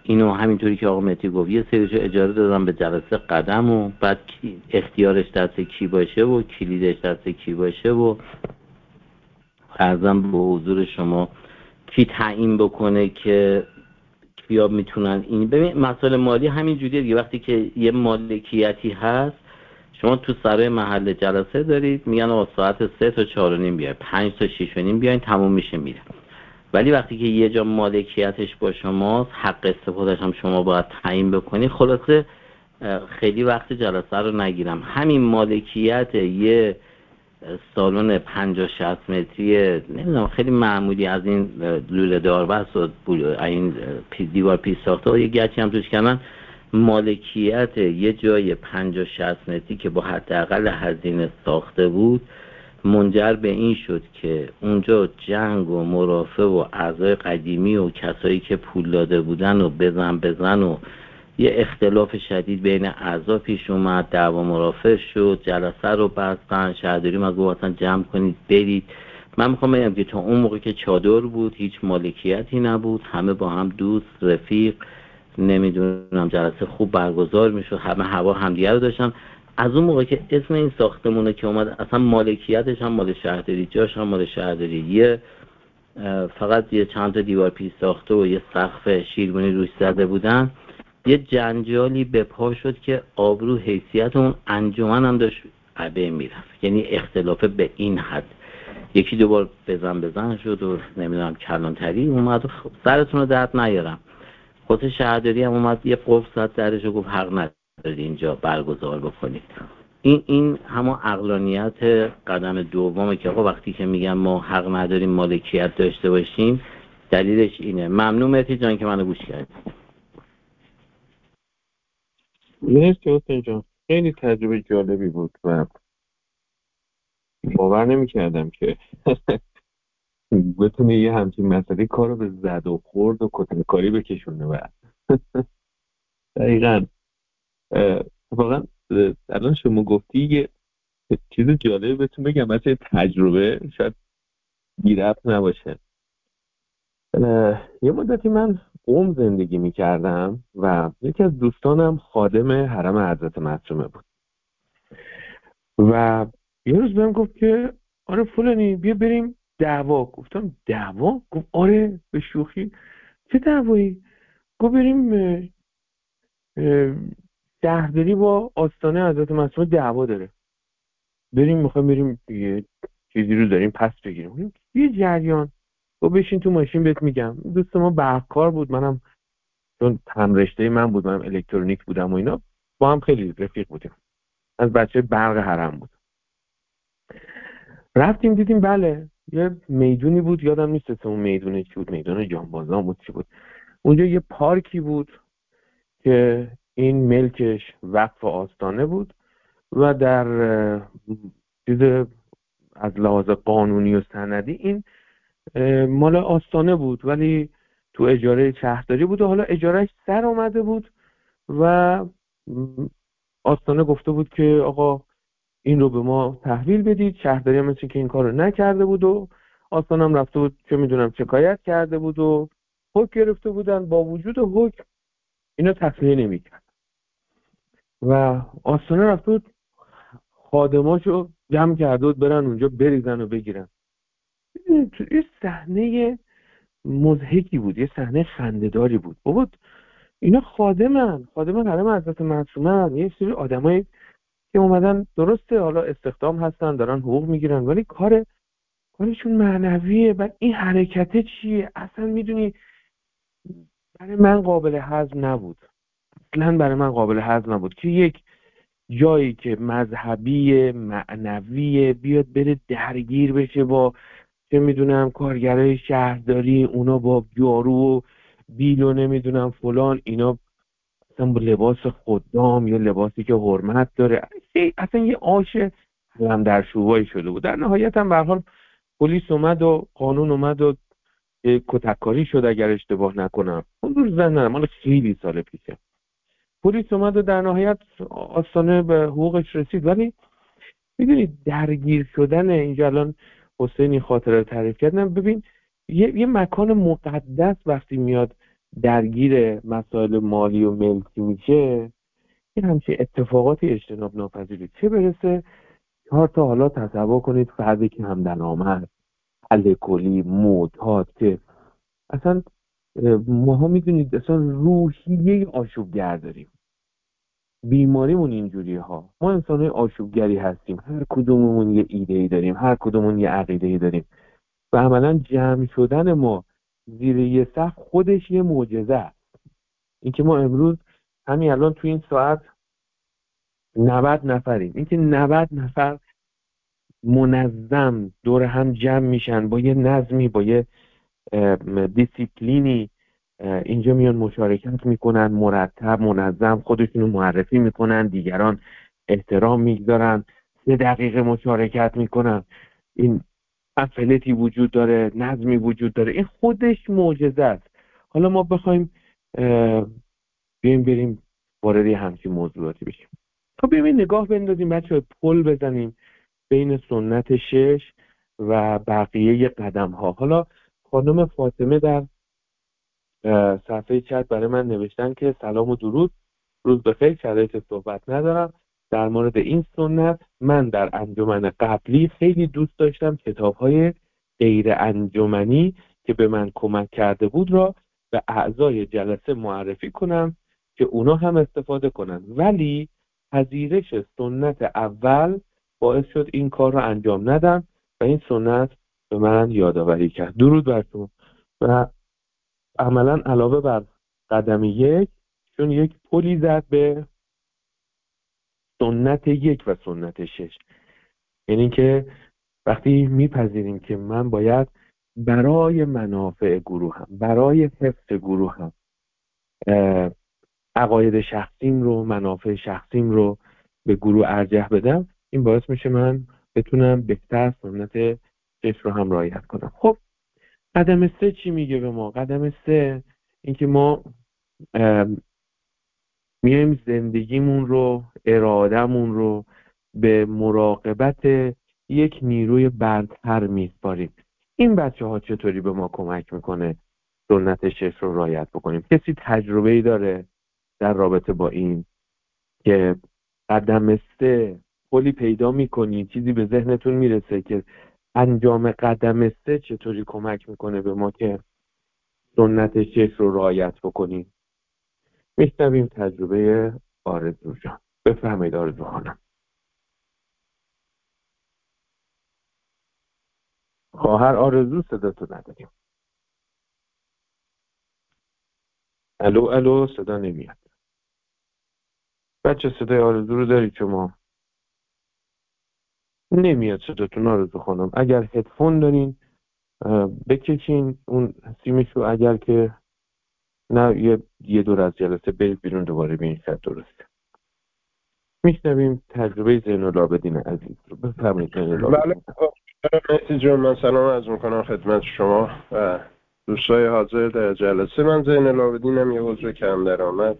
اینو همینطوری که آقا مهدی گفت یه سریشو اجاره دادم به جلسه قدم و بعد اختیارش دست کی باشه و کلیدش دست کی باشه و عرضم به حضور شما کی تعیین بکنه که کیا میتونن این. ببین مسائل مالی همین جوریه دیگه. وقتی که یه مالکیتی هست شما تو سرای محل جلسه دارید میگن آقا ساعت سه تا چهار و نیم بیاین، پنج تا شیش و نیم بیاین، تموم میشه میره. ولی وقتی که یه جا مالکیتش با شماست، حق استفادهش هم شما باید تعیین بکنی. خلاصه خیلی وقت جلسه رو نگیرم، همین مالکیت یه سالن پنجاه شصت متری نمیدونم خیلی معمولی از این لوله داربست و این دیوار پیش ساخته و یه گچی هم توش کردن، مالکیت یه جای پنجاه شصت متری که با حداقل هزینه ساخته بود منجر به این شد که اونجا جنگ و مرافع و اعضای قدیمی و کسایی که پول داده بودن و بزن بزن و یه اختلاف شدید بین اعضا پیش اومد، دعوا مرافع شد، جلسه رو بستن، شهرداری ما گفت اصلا جمع کنید برید. من میخوام بگم که تا اون موقع که چادر بود هیچ مالکیتی نبود، همه با هم دوست رفیق نمیدونم جلسه خوب برگزار میشد، همه هوا همدیگه رو داشتن. از اون موقع که اسم این ساختمونه که اومد اصلا مالکیتش هم مال شهرداری، جاش هم مال شهرداری، یه فقط یه چند تا دیوار پیش ساخته و یه سقف شیربونی روش زده بودن، یه جنجالی به پا شد که آبرو حیثیت اون انجمن هم داشت عبه میرفت. یعنی اختلاف به این حد، یکی دو بار بزن بزن شد و نمیدونم کلانتری اومد و سرتون رو درد نیارم. خود شهرداری هم اومد یه قفل زد درش و گفت حق ندارید اینجا برگزار بکنید. این این همون عقلانیت قدم دومه که آقا وقتی که میگم ما حق نداریم مالکیت داشته باشیم دلیلش اینه. ممنون مهدی جان که منو گوش کردید. مرسی حسین جان، خیلی تجربه جالبی بود و باور نمی کردم که بتونه یه همچین مسئله کار رو به زد و خورد و کتنکاری بکشونه. و دقیقا واقعا الان شما گفتی یه چیز جالب بهتون بگم، مثل تجربه شاید بی ربط نباشه. یه مدتی من قم زندگی می کردم و یکی از دوستانم خادم حرم حضرت معصومه بود و یه روز بهم گفت که آره فلانی بیا بریم دعوا. گفتم دعوا؟ گفت آره به شوخی. چه دعوایی؟ گفت بریم شهرداری با آستانه حضرت معصومه دعوا داره، بریم میخوایم بریم یه چیزی رو داریم پس بگیریم. یه جریان. گفت بشین تو ماشین بهت میگم. دوست ما برقکار بود، منم چون هم رشته من بود، منم الکترونیک بودم و اینا، با هم خیلی رفیق بودیم، از بچه برق حرم بود. رفتیم دیدیم بله یه میدونی بود، یادم نیست اون میدونه چی بود، میدون جانبازان بود چی بود. اونجا یه پارکی بود که این ملکش وقف آستانه بود و در چیز از لحاظ قانونی و سندی این مال آستانه بود ولی تو اجاره شهرداری بود و حالا اجارهش سر اومده بود و آستانه گفته بود که آقا این رو به ما تحویل بدید. شهرداری هم مثل که این کار رو نکرده بود و آستانه هم رفته بود چه میدونم شکایت کرده بود و حکم گرفته بودن. با وجود حکم اینا تسلیه نمیکرد و آستانه رفته بود خادماشو جمع کرده بود برن اونجا بریزن و بگیرن. یه صحنه مضحکی بود، یه صحنه خنده‌داری بود. بابا اینا خادمن، خادم حرم حضرت معصومه، یه سری آدمایی که اومدن درسته حالا استخدام هستن دارن حقوق میگیرن ولی کار کارشون معنویه. بعد این حرکت چیه؟ اصلا میدونی برای من قابل هضم نبود، اصلا برای من قابل هضم نبود که یک جایی که مذهبی معنوی بیاد بره درگیر بشه با چه میدونم کارگرای شهرداری، اونا با جارو و بیل و نمیدونم فلان، اینا اصلا با لباس خدام یا لباسی که حرمت داره، اصلا یه آش هم در شوبایی شده بود. در نهایت هم به هر حال پلیس اومد و قانون اومد و کتککاری شد اگر اشتباه نکنم. اون روز زن ندارم، مال خیلی سال پیشه. پلیس اومد و در نهایت آستانه به حقوقش رسید. ولی میدونید درگیر شدن اینجا الان حسینی خاطره تعریف کردم، ببین یه, یه مکان مقدس وقتی میاد درگیر مسائل مالی و ملکی میشه، این همچین اتفاقاتی اجتناب ناپذیره. چه برسه چهار تا حالا تصور کنید فردی که هم درآمد، حل کلی، معتاد، که اصلا ماها میدونید اصلا روحیه آشوبگر داریم، بیماریمون اینجوریه ها. ما انسان‌های آشوبگری هستیم، هر کدوممون یه ایده‌ای داریم، هر کدوممون یه عقیده‌ای داریم و عملاً جمع شدن ما زیر یه سقف خودش یه معجزه است. اینکه ما امروز همین الان تو این ساعت نود نفریم، اینکه نود نفر منظم دور هم جمع میشن با یه نظمی، با یه دیسیپلینی، اینجا میان مشارکت میکنن، مرتب منظم خودشونو معرفی میکنن، دیگران احترام میگذارن، سه دقیقه مشارکت میکنن، این افلتی وجود داره، نظمی وجود داره، این خودش معجزه است. حالا ما بخوایم بیایم بریم وارد همچین موضوعاتی بشیم. خب بیایم نگاه بندازیم بچه‌ها، پل بزنیم بین سنت شش و بقیه قدم ها. حالا خانم فاطمه در صفحه چت برای من نوشتن که سلام و درود، روز بخیر، شرایط صحبت ندارم. در مورد این سنت من در انجمن قبلی خیلی دوست داشتم کتاب‌های غیر انجمنی که به من کمک کرده بود را به اعضای جلسه معرفی کنم که اونا هم استفاده کنن، ولی پذیرش سنت اول باعث شد این کار رو انجام ندم و این سنت به من یادآوری کرد. درود بر شما. و عملا علاوه بر قدم یک، چون یک پلی زد به سنت یک و سنت شش، یعنی که وقتی میپذیریم که من باید برای منافع گروهم، برای حفظ گروهم، عقاید شخصیم رو، منافع شخصیم رو به گروه ارجح بدم، این باعث میشه من بتونم بهتر سنت شش رو هم رعایت کنم. خب قدم سه چی میگه به ما؟ قدم سه اینکه ما میایم زندگیمون رو، ارادهمون رو به مراقبت یک نیروی برتر میسپاریم. این بچه ها چطوری به ما کمک میکنه سنت شش رو رعایت بکنیم؟ کسی تجربه‌ای داره در رابطه با این که قدم سه کلی پیدا میکنی، چیزی به ذهنتون میرسه که انجام قدم سه چطوری کمک میکنه به ما که سنت شش رو رعایت بکنیم؟ میشنویم تجربه آرزو جان. بفرمایید آرزو خانم. خواهر آرزو صداتو نداریم. الو الو، صدا نمیاد. بچه صدای آرزو رو دارید شما؟ نمیاد صداتون آرزو خانم. اگر هدفون دارین بکشین اون سیمشو، اگر که نه یه, یه دور از جلسه برید بیرون دوباره ببینید شاید درسته. میشنویم تجربه زین العابدین عزیز رو. بفرمایید زین العابدین. بله مهدی جان، من سلام عرض میکنم خدمت شما و دوستای حاضر در جلسه. من زین العابدینم، یه عضو کم درآمد.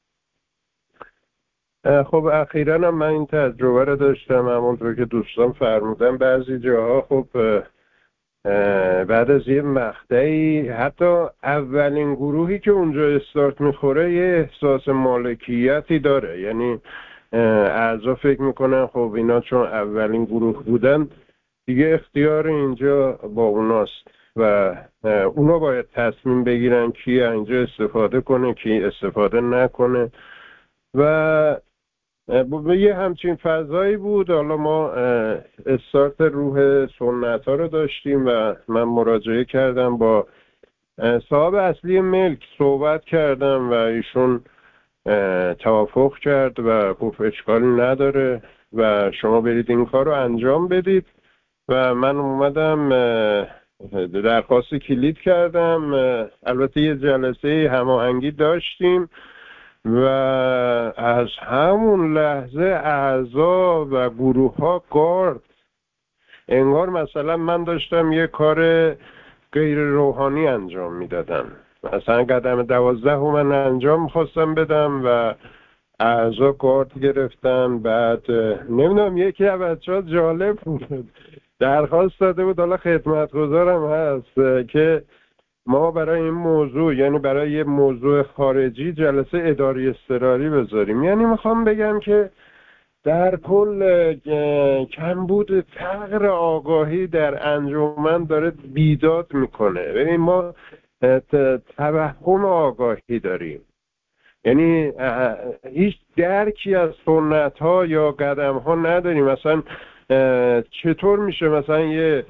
خب اخیراً هم من این تجربه رو داشتم، همونطور که دوستان فرمودن بعضی جاها خب بعد از یه مقطعی حتی اولین گروهی که اونجا استارت میخوره یه احساس مالکیتی داره، یعنی اعضا فکر میکنن خب اینا چون اولین گروه بودن دیگه اختیار اینجا با اوناست و اونا باید تصمیم بگیرن کی اینجا استفاده کنه کی استفاده نکنه و به یه همچین فضایی بود. حالا ما استارت روح سنت ها رو داشتیم و من مراجعه کردم با صاحب اصلی ملک، صحبت کردم و ایشون توافق کرد و گفت اشکالی نداره و شما برید این کار رو انجام بدید و من اومدم درخواست کلید کردم. البته یه جلسه هماهنگی داشتیم و از همون لحظه اعضا و گروه ها گارد، انگار مثلا من داشتم یه کار غیر روحانی انجام میدادم. مثلا قدم دوازده رو من انجام خواستم بدم و اعضا گارد گرفتن. بعد نمیدونم یکی از بچه‌ها جالب بود درخواست داده بود، حالا خدمتگزارم هست، که ما برای این موضوع، یعنی برای یه موضوع خارجی، جلسه اداری اضطراری بذاریم. یعنی میخوام بگم که در کل کمبود فقر آگاهی در انجمن داره بیداد میکنه. ببین ما توهم آگاهی داریم، یعنی هیچ درکی از سنت ها یا قدم ها نداریم. مثلا چطور میشه مثلا یه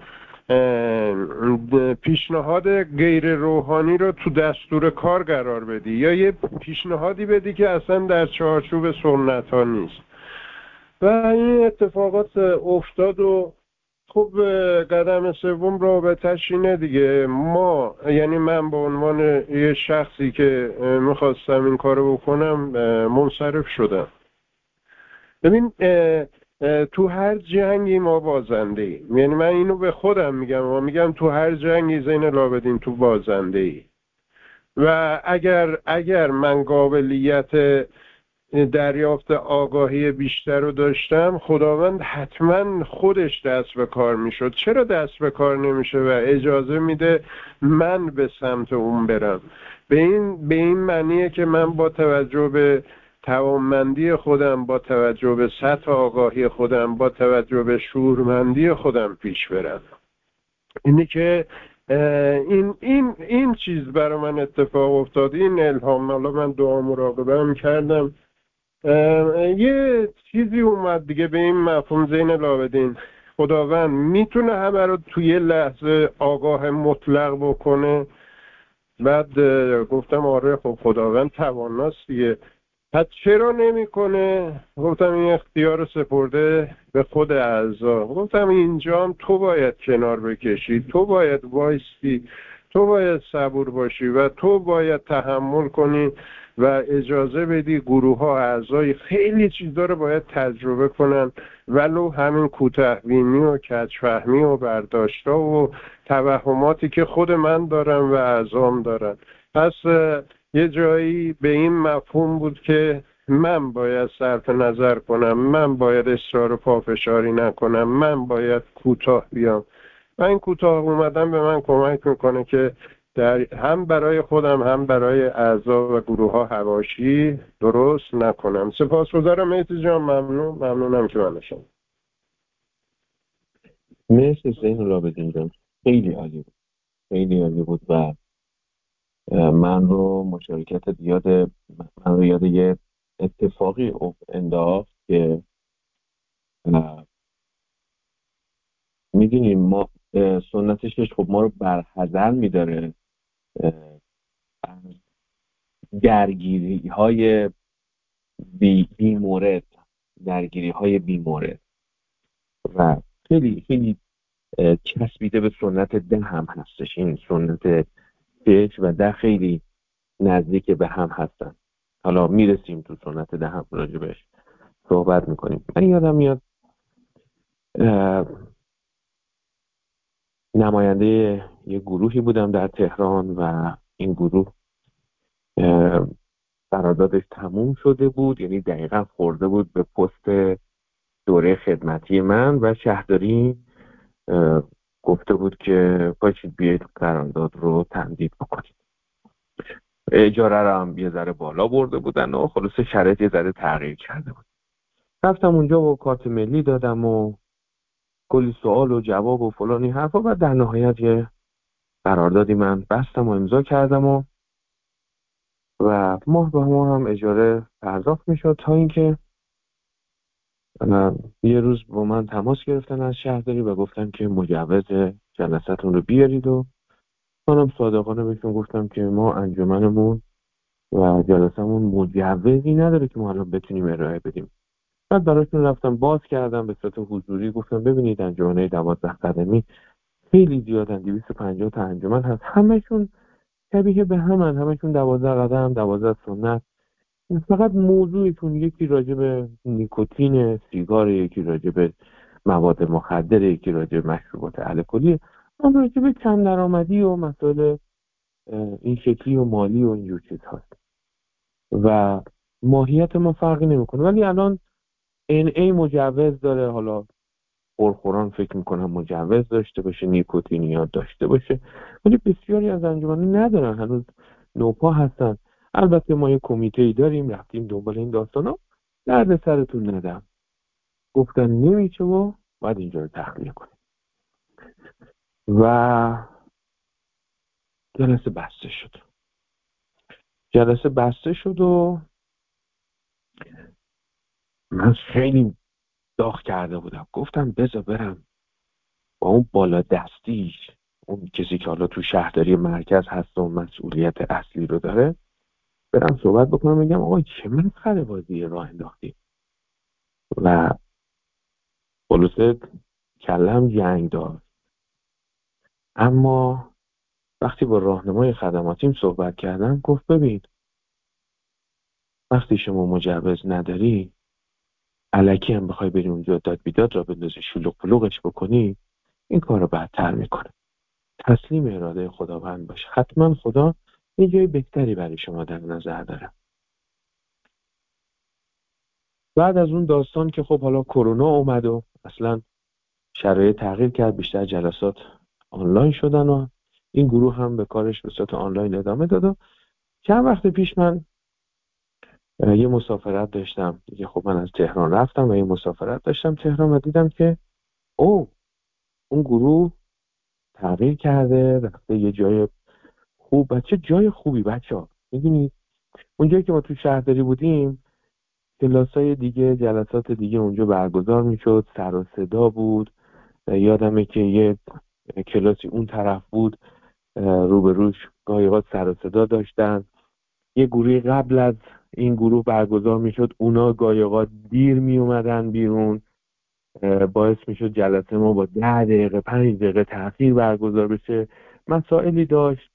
پیشنهاد غیر روحانی رو تو دستور کار قرار بدی، یا یه پیشنهادی بدی که اصلا در چارچوب سنت ها نیست. و این اتفاقات افتاد و خب قدم سوم رابطه‌اش اینه دیگه. ما، یعنی من به عنوان یه شخصی که میخواستم این کارو بکنم، منصرف شدم. ببین تو هر جنگی ما بازنده ایم. یعنی من اینو به خودم میگم و میگم تو هر جنگی زین العابدین تو بازنده ای. و اگر اگر من قابلیت دریافت آگاهی بیشتر رو داشتم، خداوند حتما خودش دست به کار میشد. چرا دست به کار نمیشه و اجازه میده من به سمت اون برم؟ به این به این معنیه که من با توجه به توانمندی خودم، با توجه به سطح آگاهی خودم، با توجه به شعورمندی خودم پیش برم. اینه که این این این چیز برای من اتفاق افتاد، این الهام. حالا من دعا مراقبه هم کردم، یه چیزی اومد دیگه به این مفهوم زین العابدین، خداوند میتونه همه رو توی لحظه آگاه مطلق بکنه. بعد گفتم آره خب خداوند تواناست دیگه، پس چرا نمیکنه؟ گفتم این اختیار رو سپرده به خود اعضا. گفتم اینجا هم تو باید کنار بکشی، تو باید وایستی، تو باید صبور باشی و تو باید تحمل کنی و اجازه بدی گروه ها اعضای خیلی چیزا رو باید تجربه کنن، ولو همین کوتاه‌بینی و کج‌فهمی و برداشتا و توهماتی که خود من دارم و اعضام دارن. پس یه جایی به این مفهوم بود که من باید صرف نظر کنم، من باید اصرار و پافشاری نکنم، من باید کوتاه بیام. و این کوتاه اومدن به من کمک میکنه که در هم برای خودم هم برای اعضا و گروه ها حواشی درست نکنم. سپاسگزارم مهدی جان، ممنون ممنونم که من شما. مرسی زین العابدین جان، خیلی عالی بود، خیلی عالی بود و من رو مشارکت یاد من رو یاد یه اتفاقی انداخت که میدونیم ما سنت شش خب ما رو برحذر میداره درگیری های بی, بی مورد درگیری های بی مورد و خیلی خیلی چسبیده به سنت ده هم هستش. این سنت شش و ده خیلی نزدیک به هم هستن. حالا میرسیم تو سنت ده هم راجبش صحبت میکنیم. من یادم میاد نماینده یه گروهی بودم در تهران و این گروه قراردادش تموم شده بود، یعنی دقیقا خورده بود به پست دوره خدمتی من و شهرداری گفته بود که پاشید بیایید قرارداد رو تمدید بکنید. اجاره رو هم یه ذره بالا برده بودن و خلاصه شرایط یه ذره تغییر کرده بود. رفتم اونجا و کارت ملی دادم و کلی سوال و جواب و فلانی حرفا و در نهایت یه قراردادی من بستم و امضا کردم و و ماه به ماه هم اجاره پرداخت میشد تا اینکه یه روز با من تماس گرفتن از شهرداری و گفتن که مجوز جلسه‌تون رو بیارید و منم صادقانه بهشون گفتم که ما انجمنمون و جلسه‌مون مجوزی نداره که ما الان بتونیم ارائه بدیم. بعد براشون رفتم باز کردم به صورت حضوری، گفتم ببینید انجمن‌های دوازده قدمی خیلی زیادن، دویست و پنجاه تا انجمن هست، همشون شبیه به همن، همشون دوازده قدم، دوازده سنت، فقط موضوعشون یکی راجع به نیکوتین سیگار، یکی راجع به مواد مخدر، یکی راجع به مشروبات الکلی، هم راجع به کم درآمدی و مسائل این شکلی و مالی و اینجور چیز هست و ماهیت ما فرقی نمیکنه. ولی الان ان ای مجوز داره، حالا خورخوران فکر میکنم مجوز داشته باشه، نیکوتینیات داشته باشه، ولی بسیاری از انجمن ندارن، هنوز نوپا هستن. البته ما یه کمیته‌ای داریم، رفتیم دنبال این داستانا، درد سرتون ندم، گفتن نمیشه و باید اینجا رو تخلیه کنیم و جلسه بسته شد. جلسه بسته شد و من خیلی داغ کرده بودم. گفتم بذار برم با اون بالا دستیش، اون کسی که حالا تو شهرداری مرکز هست و مسئولیت اصلی رو داره، برم صحبت بکنم بگم آقا چه مسخره بازی راه انداختی و خلاصه کلم جنگ دار. اما وقتی با راهنمای خدماتیم صحبت کردم، گفت ببین وقتی شما مجوز نداری، الکی هم بخوای بری اونجا داد بیداد را بندازی شلوغ پلوغش بکنی، این کار رو بدتر میکنه. تسلیم اراده خداوند باش، حتما خدا یه جای بهتری برای شما در نظر داره. بعد از اون داستان که خب حالا کرونا اومد و اصلا شرایط تغییر کرد، بیشتر جلسات آنلاین شدن و این گروه هم به کارش به صورت آنلاین ادامه داد. و چند وقت پیش من یه مسافرت داشتم دیگه، خب من از تهران رفتم و یه مسافرت داشتم تهران و دیدم که او اون گروه تغییر کرده، رفته یه جای خوب. بچه جای خوبی بچه ها، میدونید اون جایی که ما تو شهرداری بودیم کلاسای دیگه، جلسات دیگه اونجا برگزار میشد، سر و صدا بود. یادمه که یه کلاسی اون طرف بود، روبروش گاهی اوقات سر و صدا داشتن. یه گروهی قبل از این گروه برگزار میشد، اونا گاهی اوقات دیر می اومدن بیرون، باعث میشد جلسه ما با ده دقیقه پنج دقیقه تاخیر برگزار بشه، مسائلی داشت.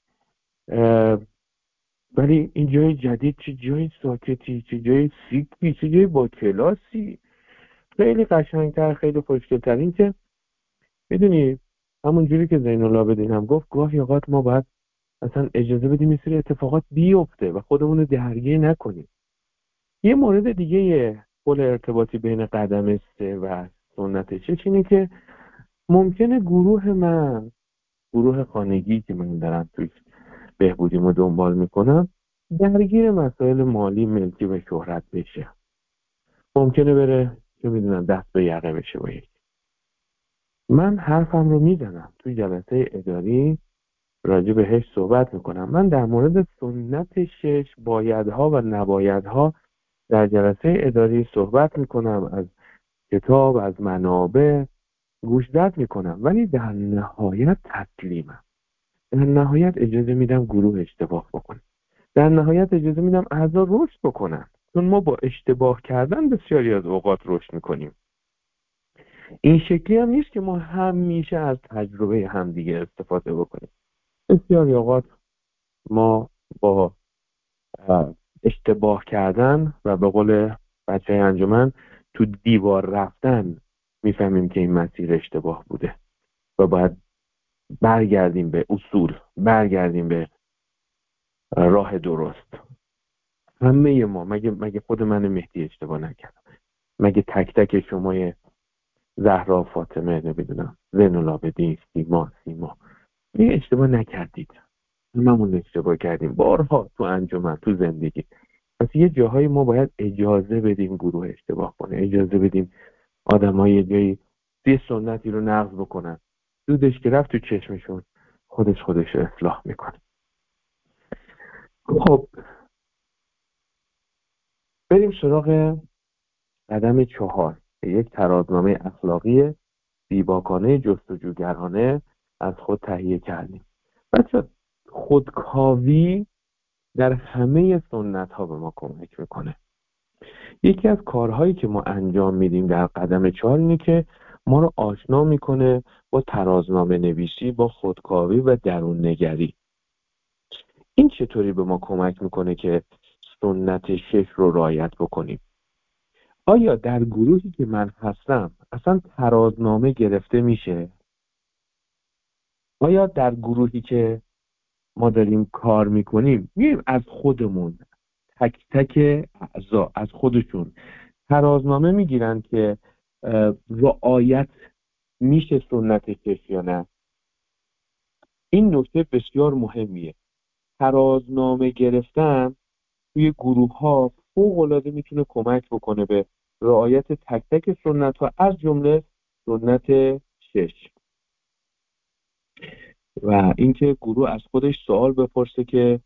ولی این جای جدید چه جای ساکتی، چه جای سیکی، چه جای با کلاسی، خیلی قشنگتر، خیلی خوشگلتر. این که میدونی همون جوری که زین العابدین هم گفت، گاهی اوقات ما باید اصلا اجازه بدیم این سری اتفاقات بیفته و خودمون رو درگیر نکنیم. یه مورد دیگه پل ارتباطی بین قدم سه و سنت چه اینه که ممکنه گروه من، گروه خانگی که من دارم توی بهبودیمو دنبال میکنم، درگیر مسائل مالی، ملکی و شهرت بشه. ممکنه بره چه میدونم دست به یقه بشه با یکی. من حرفم رو میزنم توی جلسه اداری، راجع بهش صحبت میکنم. من در مورد سنت شش، بایدها و نبایدها در جلسه اداری صحبت میکنم، از کتاب، از منابع گوشزد میکنم، ولی در نهایت تسلیمم. در نهایت اجازه میدم گروه اشتباه بکنه، در نهایت اجازه میدم اعضا رشد بکنن، چون ما با اشتباه کردن بسیاری از اوقات رشد میکنیم. این شکلی هم نیست که ما همیشه از تجربه همدیگه استفاده بکنیم. بسیاری اوقات ما با اشتباه کردن و به قول بچه های انجمن تو دیوار رفتن میفهمیم که این مسیر اشتباه بوده و باید برگردیم به اصول، برگردیم به راه درست. همه ما، مگه مگه خود من مهدی اشتباه نکردم؟ مگه تک تک شما زهرا، فاطمه، نمیدونم زین العابدین، سیما سیما میگه اشتباه نکردید؟ هممون اشتباه کردیم بارها تو انجمن، تو زندگی. پس یه جاهایی ما باید اجازه بدیم گروه اشتباه کنه، اجازه بدیم آدم‌ها یه جایی یه سنتی رو نقض بکنن، دودش که رفت تو چشمشون خودش خودش رو اصلاح میکنه. خب بریم سراغ قدم چهار، یک ترازنامه اخلاقی بیباکانه جستجوگرانه از خود تهیه کردیم. بچه خودکاوی در همه سنت ها به ما کمک میکنه. یکی از کارهایی که ما انجام میدیم در قدم چهار اینه که ما رو آشنا میکنه با ترازنامه نویسی، با خودکاوی و درون نگری. این چطوری به ما کمک میکنه که سنت شش رو رعایت بکنیم؟ آیا در گروهی که من هستم اصلا ترازنامه گرفته میشه؟ آیا در گروهی که ما داریم کار میکنیم میریم از خودمون، تک تک اعضا از خودشون ترازنامه میگیرن که رعایت میشه سنت شش یا نه. این نکته بسیار مهمیه. ترازنامه گرفتن توی گروه ها فوق‌العاده میتونه کمک بکنه به رعایت تک تک سنت ها، از جمله سنت شش. و اینکه گروه از خودش سوال بپرسه که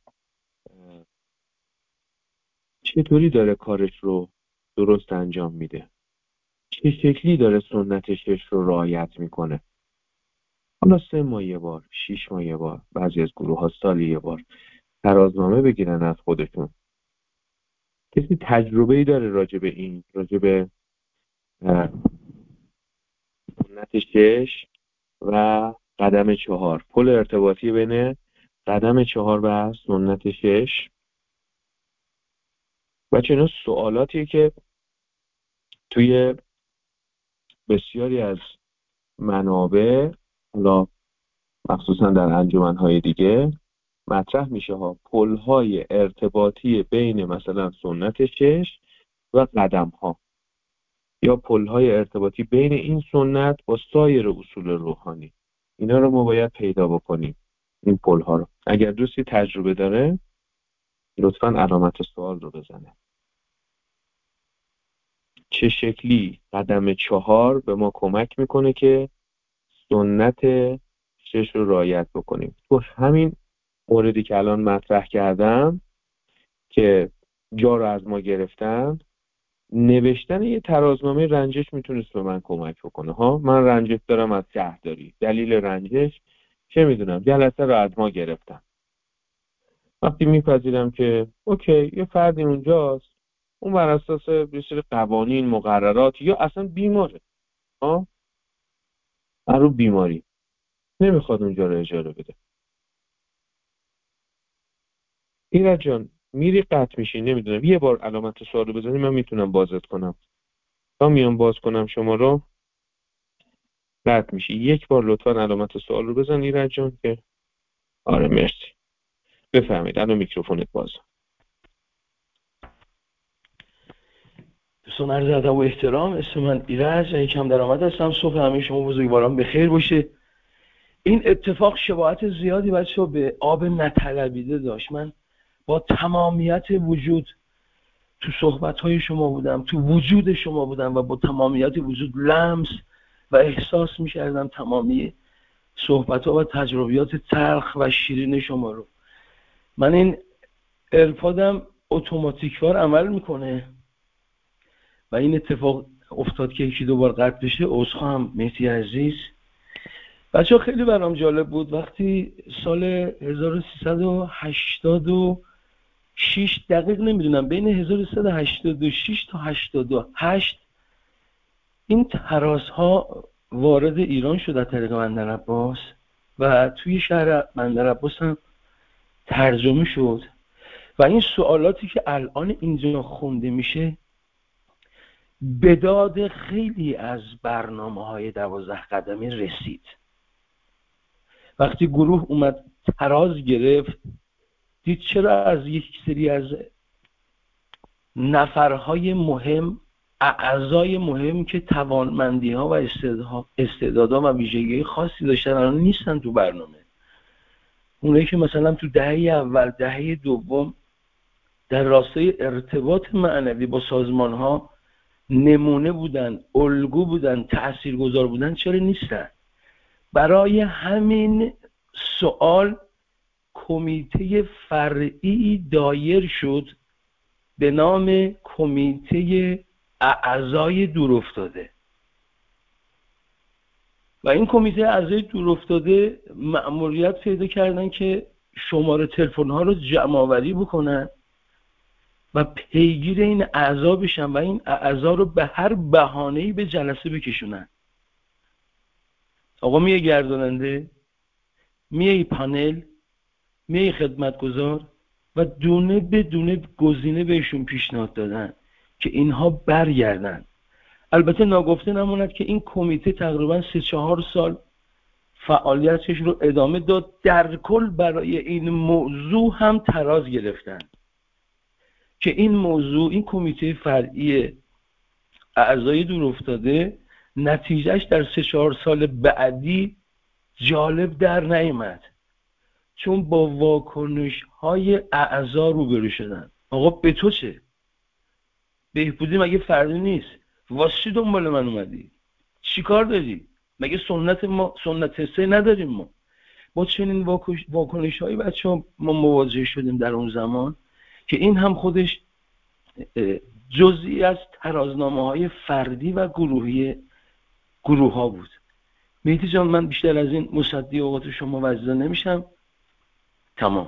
چطوری داره کارش رو درست انجام میده، چه شکلی داره سنت شش رو رعایت میکنه. حالا سه ماه یه بار، شیش ماه یه بار، بعضی از گروه ها سالی یه بار ترازنامه بگیرن از خودشون. کسی تجربه ای داره راجع به این، راجع به سنت شش و قدم چهار، پل ارتباطی بین قدم چهار و سنت شش؟ و چنین سوالاتیه که توی بسیاری از منابع، حالا مخصوصا در انجمن‌های دیگه مطرح میشه ها، پل‌های ارتباطی بین مثلا سنت شش و قدم ها، یا پل‌های ارتباطی بین این سنت با سایر اصول روحانی. اینا رو ما باید پیدا بکنیم، این پل‌ها رو. اگر دوستی تجربه داره لطفاً علامت سوال رو بزنه. چه شکلی قدم چهار به ما کمک میکنه که سنت شش رو رعایت بکنیم؟ تو همین موردی که الان مطرح کردم که جا رو از ما گرفتن، نوشتن یه ترازنامه رنجش میتونست به من کمک بکنه ها. من رنجش دارم از شهرداری، دلیل رنجش چه میدونم، جلسه رو از ما گرفتن. وقتی میپذیرم که اوکی یه فردی اونجاست، اون بر اساس یه سری قوانین، مقررات، یا اصلا بیماره ها، رو بیماری نمیخواد اونجا رو اجاره بده. ایراد جان میری قطع میشی، نمیدونم یه بار علامت سوال رو بزنی من میتونم بازت کنم. تا میام باز کنم شما رو قطع میشی. یک بار لطفا علامت سوال رو بزن ایراد جان. که آره مرسی. بفهمید الان میکروفونت باز. دوستان عرض ادب و احترام، اسم من ایرج، یکم درآمد هستم. صبح همه شما بزرگواران بخیر باشه. این اتفاق شباهت زیادی بچه‌ها به آب نطلبیده داشت. من با تمامیت وجود تو صحبت‌های شما بودم، تو وجود شما بودم و با تمامیت وجود لمس و احساس می‌کردم تمامی صحبت‌ها و تجربیات تلخ و شیرین شما رو. من این ایرپادم اتوماتیکوار عمل میکنه و این اتفاق افتاد که یکی دو بار قطع بشه. عذرخواهم مهدی عزیز. بچه ها خیلی برام جالب بود وقتی سال هزار و سیصد و هشتاد و شش، دقیق نمیدونم، بین هزار و سیصد و هشتاد و شش تا هشتاد و هشت این ترازها وارد ایران شد از طریق بندر عباس و توی شهر بندر عباس هم ترجمه شد و این سوالاتی که الان اینجا خونده میشه به داد خیلی از برنامه‌های دوازده قدمی رسید. وقتی گروه اومد تراز گرفت، دید چرا از یک سری از نفرهای مهم، اعضای مهم که توانمندی‌ها و استعدادها و ویژگی خاصی داشتن الان نیستن تو برنامه. اونایی که مثلا تو دهه اول، دهه دوم در راستای ارتباط معنوی با سازمان‌ها نمونه بودن، الگو بودن، تاثیرگذار بودن، چرا نیستن؟ برای همین سوال کمیته فرعی دایر شد به نام کمیته اعضای دورافتاده و این کمیته اعضای دورافتاده مأموریت پیدا کردن که شماره تلفن‌ها رو جمع آوری بکنن و پیگیر این اعضا بشن و این اعضا رو به هر بهانه‌ای به جلسه بکشونن. آقا میه گرداننده، میه پانل، میه خدمتگزار و دونه به دونه گزینه بهشون پیشنهاد دادن که اینها برگردن. البته ناگفته نماند که این کمیته تقریبا سه چهار سال فعالیتش رو ادامه داد. در کل برای این موضوع هم تراز گرفتن که این موضوع، این کمیته فرعی اعضای دورافتاده نتیجهش در سه چهار سال بعدی جالب در نیامد، چون با واکنش های اعضا روبرو شدن. آقا به تو چه؟ بهبودی مگه فردی نیست؟ واسه دنبال من اومدی؟ چی کار داری؟ مگه سنت ما سنت سه نداریم؟ ما با چنین واکنش هایی بچه ها ما مواجه شدیم در اون زمان که این هم خودش جزئی از ترازنامه های فردی و گروهی گروه ها بود. مهدی جان، من بیشتر از این مصدی اوقات شما وزیده نمیشم. تمام.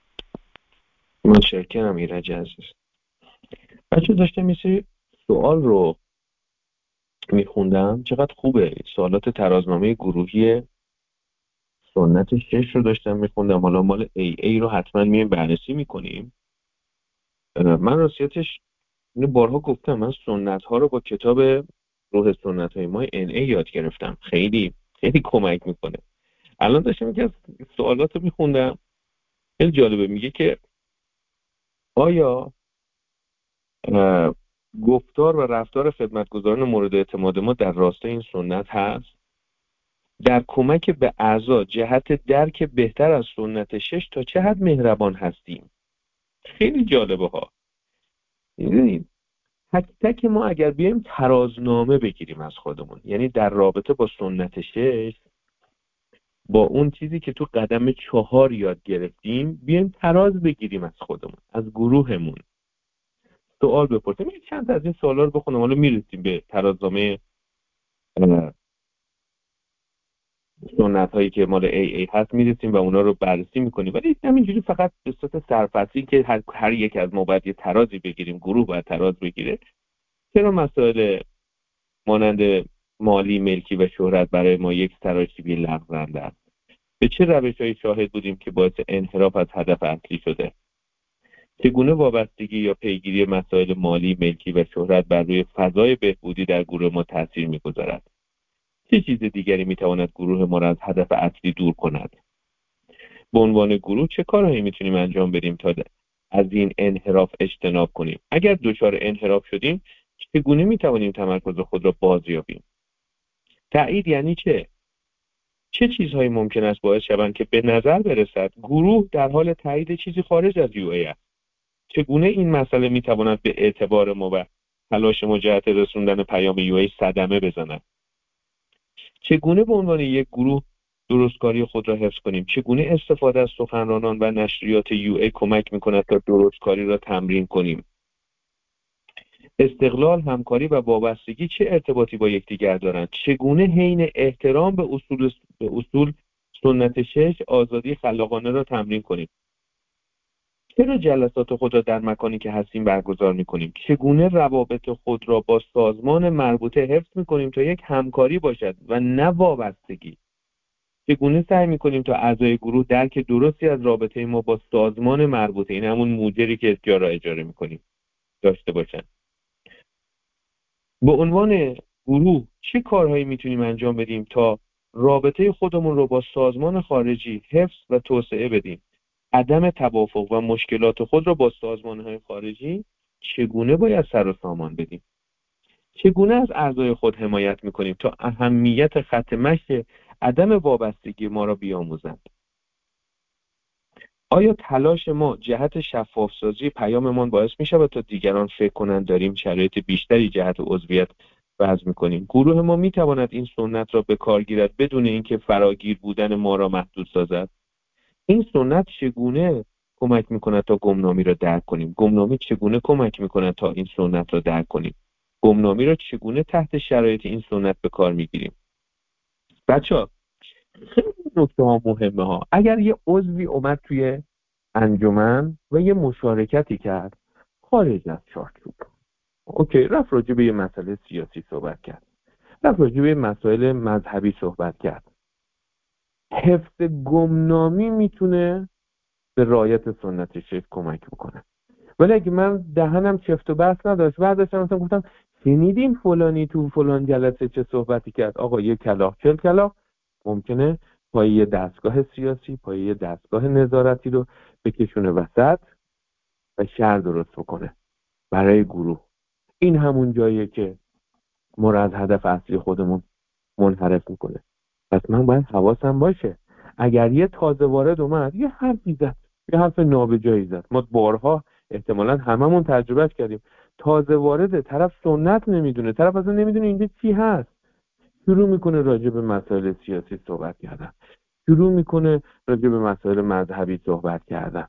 متشکرم ایرج عزیز. بچه داشتم یه سری سوال رو میخوندم، چقدر خوبه. سوالات ترازنامه گروهی سنت شش رو داشتم میخوندم. حالا مال ای ای رو حتما میایم بررسی میکنیم. من راستیتش اینو بارها گفتم، من سنت ها رو با کتاب روح سنت های ما ان ای یاد گرفتم. خیلی خیلی کمک میکنه. الان داشتم یکی از سوالات رو میخوندم، خیلی جالبه. میگه که آیا گفتار و رفتار خدمتگزاران مورد اعتماد ما در راستای این سنت هست؟ در کمک به اعضا جهت درک بهتر از سنت شش تا چه حد مهربان هستیم؟ خیلی جالبه ها. میدونید تک تک ما اگر بیایم ترازنامه بگیریم از خودمون، یعنی در رابطه با سنت شش، با اون چیزی که تو قدم چهار یاد گرفتیم، بیایم تراز بگیریم از خودمون، از گروهمون، سوال بپرسیم. یه چند تا از این سوالا رو بخونم، حالا میرسیم به ترازنامه سنت هایی که مال ای ای هست، میرسیم و اونا رو بررسی میکنیم. ولی همینجوری فقط به صورت سرفصلی که هر, هر یک از ما باید یه ترازی بگیریم، گروه باید تراز بگیره. چرا مسائل مانند مالی، ملکی و شهرت برای ما یک تراشیبی لغزنده است؟ به چه روش‌هایی شاهد بودیم که باعث انحراف از هدف اصلی شده؟ چگونه وابستگی یا پیگیری مسائل مالی، ملکی و شهرت بر روی فضای بهبودی در گروه ما تاثیر می‌گذارد؟ چه چیز دیگری می‌تواند گروه ما را از هدف اصلی دور کند؟ به عنوان گروه چه کارهایی می‌تونیم انجام بدیم تا از این انحراف اجتناب کنیم؟ اگر دچار انحراف شدیم، چگونه می‌توانیم تمرکز خود را بازیابیم؟ تایید یعنی چه؟ چه چیزهایی ممکن است باعث شوند که به نظر برسد گروه در حال تایید چیزی خارج از یو ای است؟ چگونه این مسئله میتواند به اعتبار ما و تلاش ما جهت رسوندن پیام یو ای صدمه بزند؟ چگونه به عنوان یک گروه درستکاری خود را حفظ کنیم؟ چگونه استفاده از سخنرانان و نشریات یو ای کمک میکند تا درستکاری را تمرین کنیم؟ استقلال، همکاری و وابستگی چه ارتباطی با یکدیگر دارند؟ چگونه حین احترام به اصول به اصول سنت شش آزادی خلاقانه را تمرین کنیم؟ چرا جلسات خود را در مکانی که هستیم برگزار می‌کنیم؟ چگونه روابط خود را با سازمان مربوطه حفظ می‌کنیم تا یک همکاری باشد و نه وابستگی؟ چگونه سعی می‌کنیم تا اعضای گروه درک درستی از رابطه ما با سازمان مربوطه، این همون مدیری که اختیار را اجاره می‌کنیم، داشته باشند؟ به عنوان گروه چه کارهایی میتونیم انجام بدیم تا رابطه خودمون رو با سازمان خارجی حفظ و توسعه بدیم؟ عدم توافق و مشکلات خود را با سازمان‌های خارجی چگونه باید سر و سامان بدیم؟ چگونه از اعضای خود حمایت میکنیم تا اهمیت خط مشی عدم وابستگی ما را بیاموزند؟ آیا تلاش ما جهت شفاف‌سازی پیاممان باعث می‌شود تا دیگران فکر کنند داریم شرایط بیشتری جهت عضویت وضع می‌کنیم؟ گروه ما می‌تواند این سنت را به کار گیرد بدون اینکه فراگیر بودن ما را محدود سازد؟ این سنت چگونه کمک می‌کند تا گمنامی را درک کنیم؟ گمنامی چگونه کمک می‌کند تا این سنت را درک کنیم؟ گمنامی را چگونه تحت شرایط این سنت به کار می‌گیریم؟ بچه‌ها خیلی نکته‌ها مهمه ها. اگر یه عضوی اومد توی انجمن و یه مشارکتی کرد خارج از چارچوب، اوکی، رفت راجع به یه مسئله سیاسی صحبت کرد، رفت راجع به مسائل مذهبی صحبت کرد، حفظ گمنامی میتونه به رعایت سنت شش کمک بکنه. ولی اگه من دهنم چفت و بس نداشت، بعدش مثلا گفتم شنیدیم فلانی تو فلان جلسه چه صحبتی کرد، آقا یه کلاغ چل کلاغ، ممکنه پای یه دستگاه سیاسی، پای یه دستگاه نظارتی رو بکشونه وسط و شر درست بکنه برای گروه. این همون جاییه که ما رو از هدف اصلی خودمون منحرف میکنه. پس من باید حواسم باشه اگر یه تازه وارد اومد یه حرفی زد، یه حرف نابجایی زد، ما بارها احتمالاً هممون تجربهش کردیم، تازه وارد، طرف سنت نمیدونه، طرف اصلا نمیدونه اینجا چی هست، شروع میکنه راجع به مسائل سیاسی صحبت کردن، شروع میکنه راجع به مسائل مذهبی صحبت کردن،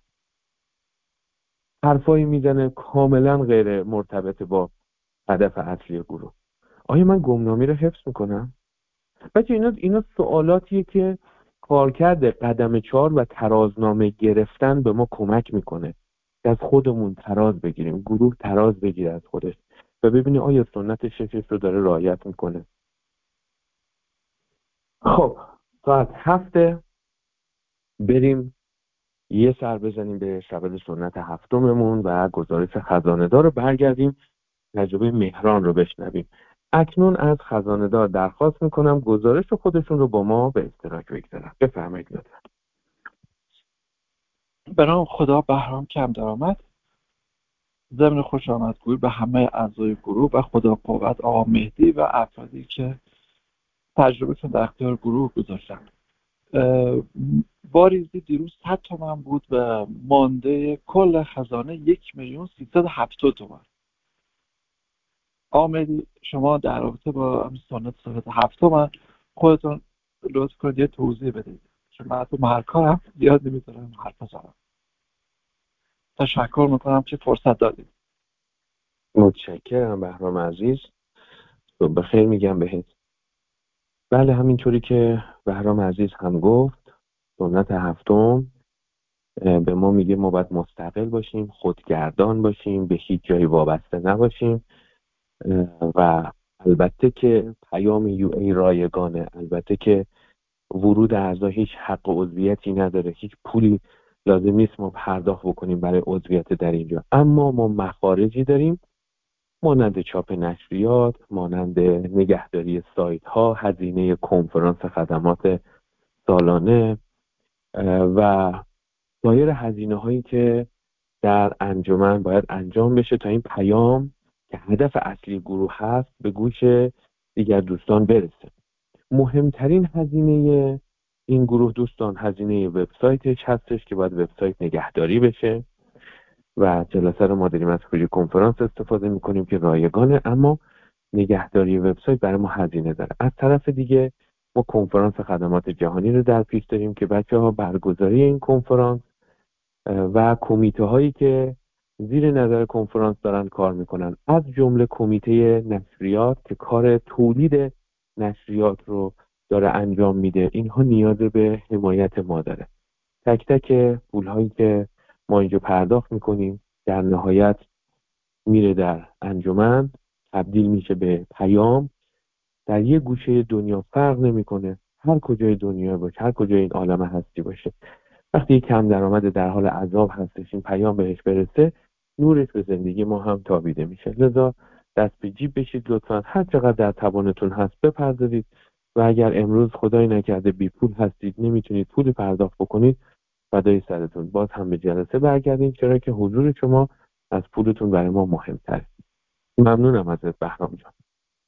حرفایی میزنه کاملا غیر مرتبط با هدف اصلی گروه. آیا من گمنامی رو حفظ میکنم؟ بچه اینا اینا سوالاتیه که کارکرد قدم چهار و ترازنامه گرفتن به ما کمک میکنه که از خودمون تراز بگیریم، گروه تراز بگیره از خودش و ببینه آیا سنت شکلش رو داره رعایت میکنه. خب ساعت هفته بریم یه سر بزنیم به شبد سنت هفتممون و گزارش خزانه‌دار رو برگردیم تجربه مهران رو بشنویم. اکنون از خزانه‌دار درخواست میکنم گزارش خودشون رو با ما به اشتراک بگذارن. بفرمایید لطفا. به نام خدا، بهرام کم درآمد. ضمن خوش آمدگویی به همه اعضای گروه و خدا قوت آقا مهدی و افرادی که تجربهشون در اختیار گروه گذاشتن. واریزی دیروز صد تومن بود و مانده کل خزانه یک میلیون سیصد و هفتاد تومن. آقا مهدی شما در رابطه با سنت سنت هفت تومن خودتون لطف کنید یه توضیح بدید، چون من تو محرکارم زیاد نمیتونم حرف بزنم. تشکر میکنم که فرصت دادید. متشکرم بهرام عزیز، صبح بخیر میگم بهت. بله همینطوری که بهرام عزیز هم گفت، سنت هفتم به ما میگه ما باید مستقل باشیم، خودگردان باشیم، به هیچ جایی وابسته نباشیم و البته که پیام یو ای رایگانه، البته که ورود اعضا هیچ حق عضویتی نداره، هیچ پولی لازم نیست ما پرداخت بکنیم برای عضویت در اینجا، اما ما مخارجی داریم مانند چاپ نشریات، مانند نگهداری سایت ها، هزینه کنفرانس خدمات سالانه و سایر هزینه هایی که در انجمن باید انجام بشه تا این پیام که هدف اصلی گروه هست به گوش دیگر دوستان برسه. مهمترین هزینه این گروه دوستان هزینه وبسایتش هستش که باید وبسایت نگهداری بشه و جلسه رو ما داریم از فری کنفرانس استفاده میکنیم که رایگانه، اما نگهداری وبسایت برای ما هزینه داره. از طرف دیگه ما کنفرانس خدمات جهانی رو در پیش داریم که بچه ها برگزاری این کنفرانس و کمیته هایی که زیر نظر کنفرانس دارن کار میکنن، از جمله کمیته نشریات که کار تولید نشریات رو داره انجام میده، اینها نیاز به حمایت ما داره. تک تک پول هایی که ما اینجا پرداخت میکنیم در نهایت میره در انجمن، تبدیل میشه به پیام در یه گوشه دنیا، فرق نمیکنه هر کجای دنیا باشه، هر کجای این عالم هستی باشه. وقتی کم درآمد در حال عذاب هستش این پیام بهش برسه، نورش به زندگی ما هم تابیده میشه. لذا دست به جیب بشید لطفا، هر چقدر در توانتون هست بپردازید و اگر امروز خدای نکرده بی پول هستید نمیتونید پولی پرداخت بکنید، فدای سرتون، باز هم به جلسه برگردید، چرا که حضور شما از پولتون برای ما مهمتره. ممنونم ازت بهرام جان.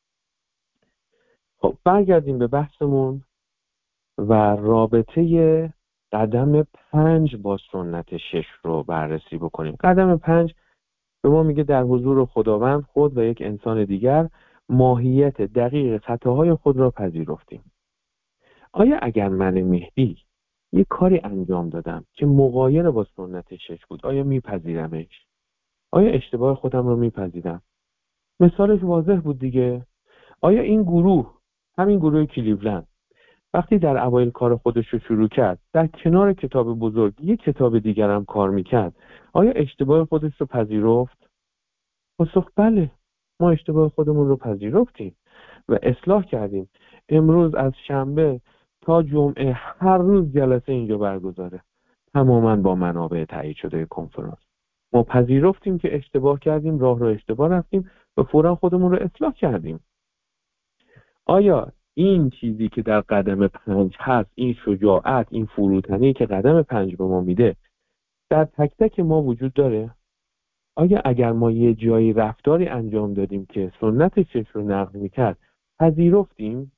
خب برگردیم به بحثمون و رابطه قدم پنج با سنت شش رو بررسی بکنیم. قدم پنج به ما میگه در حضور خداوند خود و یک انسان دیگر ماهیت دقیق خطاهای خود را پذیرفتیم. آیا اگر من مهدی یک کاری انجام دادم که مغایر با سنت شش بود، آیا میپذیرمش؟ آیا اشتباه خودم رو میپذیرم؟ مثالش واضح بود دیگه. آیا این گروه، همین گروه کلیولند، وقتی در اوایل کار خودش رو شروع کرد در کنار کتاب بزرگ یک کتاب دیگر هم کار میکرد، آیا اشتباه خودش رو پذیرفت؟ پاسخ بله، ما اشتباه خودمون رو پذیرفتیم و اصلاح کردیم. امروز از شنبه تا جمعه هر روز جلسه اینجا برگزاره، تماما با منابع تایید شده کنفرانس. ما پذیرفتیم که اشتباه کردیم، راه رو اشتباه رفتیم و فورا خودمون رو اصلاح کردیم. آیا این چیزی که در قدم پنج هست، این شجاعت، این فروتنی که قدم پنج به ما میده، در تک تک ما وجود داره؟ آیا اگر ما یه جایی رفتاری انجام دادیم که سنت چشم رو نقض میکرد پذیرفتیم؟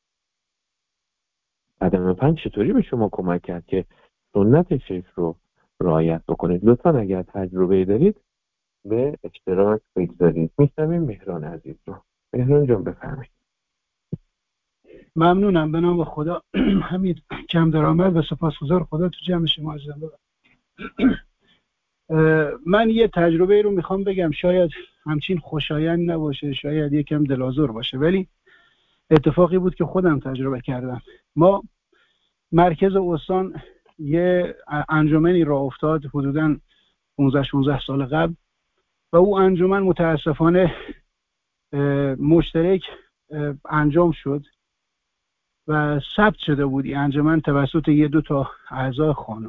قدم پنج چطوری به شما کمک کرد که سنت چشم رو رعایت بکنید؟ لطفا اگر تجربه دارید به اشتراک بگذارید. میشنویم مهران عزیز رو. مهران جان بفرمایید. ممنونم به نام خدا. حمید کم درآمد و سپاسگزار خدا تو جمع شما عزیزم. من یه تجربه رو میخوام بگم، شاید همچین خوشایند نباشه، شاید یکم دلازور باشه، ولی اتفاقی بود که خودم تجربه کردم. ما مرکز استان یه انجمنی راه افتاد حدوداً پانزده شانزده سال قبل و او انجمن متاسفانه مشترک انجام شد و ثبت شده بود این انجمن توسط یه دو تا اعضای خانم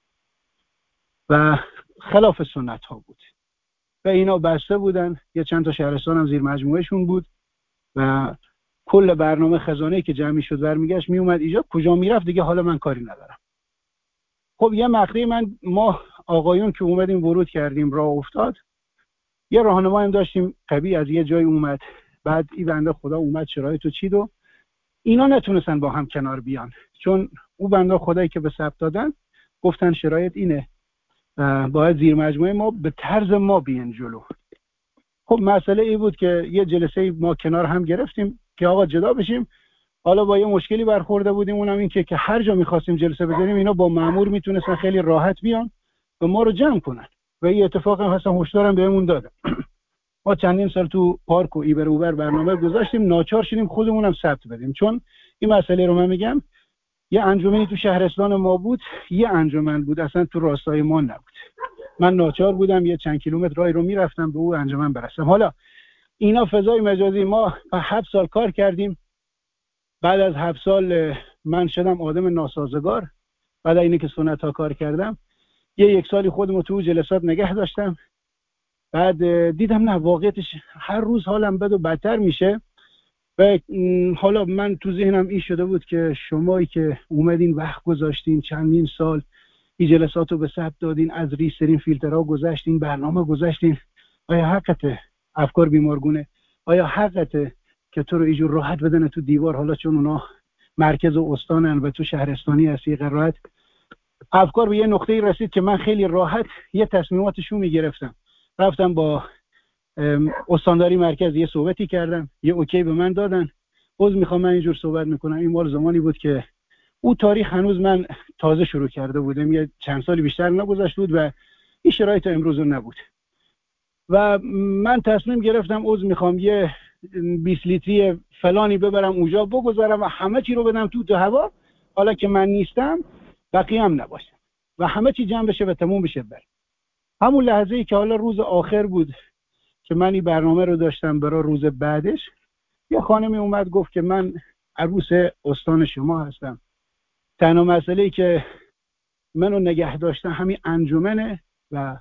و خلاف سنت ها بود و اینا بسته بودن. یه چند تا شهرستان هم زیر مجموعهشون بود و کل برنامه خزانه‌ای که جمعی شد برمیگشت میومد اینجا، کجا میرفت دیگه حالا من کاری ندارم. خب یه مقطعی من ما آقایون که اومدیم ورود کردیم راه افتاد، یه راهنمایی هم داشتیم قوی از یه جای اومد، بعد این بنده خدا اومد شرایطو چید و اینا نتونستن با هم کنار بیان، چون او بنده خدایی که به ثبت دادن گفتن شرایط اینه، باید زیر مجموعه ما به طرز ما بیان جلو. خب مسئله ای بود که یه جلسه ما کنار هم گرفتیم که آقا جدا بشیم. حالا با یه مشکلی برخورده بودیم، اونم این که که هر جا می‌خواستیم جلسه بذاریم اینا با مأمور میتونستن خیلی راحت بیان و ما رو جمع کنن و این اتفاق هم هستن هشدارم بهمون دادن. ما چندین سال تو پارک و ایبر اوبر برنامه گذاشتیم، ناچار شدیم خودمون هم ثبت بدیم، چون این مسئله رو من میگم یه انجمنی تو شهرستان ما بود، یه انجمن بود اصلا تو راستای ما نبود. من ناچار بودم یه چند کیلومتر راهی رو میرفتم به اون انجمن برسم. حالا اینا فضای مجازی، ما هفت سال کار کردیم. بعد از هفت سال من شدم آدم ناسازگار. بعد از اینی که سنت ها کار کردم یه یک سالی خودم تو جلسات نگه داشتم. بعد دیدم نه، واقعیتش هر روز حالم بد و بدتر میشه و حالا من تو ذهنم این شده بود که شمایی که اومدین وقت گذاشتین چندین سال این جلسات رو به ثبت دادین، از ریسترین فیلترها گذاشتین، برنامه گذاشتین، آیا حقته افکار بیمارگونه؟ آیا حقته که تو رو اینجور راحت بدن تو دیوار؟ حالا چون اونا مرکز و استانن و تو شهرستانی هستی قرارت افکار به یه نقطه‌ای رسید که من خیلی راحت یه تصمیماتشو میگرفتم. رفتم با استانداری مرکز یه صحبتی کردم، یه اوکی به من دادن، عذر میخوام من اینجور صحبت میکنم. این مال زمانی بود که اون تاریخ هنوز من تازه شروع کرده بودم، یه چند سالی بیشتر نگذشته بود و این شرایط امروز نبود و من تصمیم گرفتم عذر میخوام یه بیست لیتری فلانی ببرم اونجا بگذارم و همه چی رو بدم تو تو هوا، حالا که من نیستم بقیه هم نباشه و همه چی جمع بشه و تموم بشه. بر همون لحظه ای که حالا روز آخر بود که من این برنامه رو داشتم برای روز بعدش، یه خانمی اومد گفت که من عروس استان شما هستم، تنها مسئله ای که منو نگه داشتن همین انجمنه و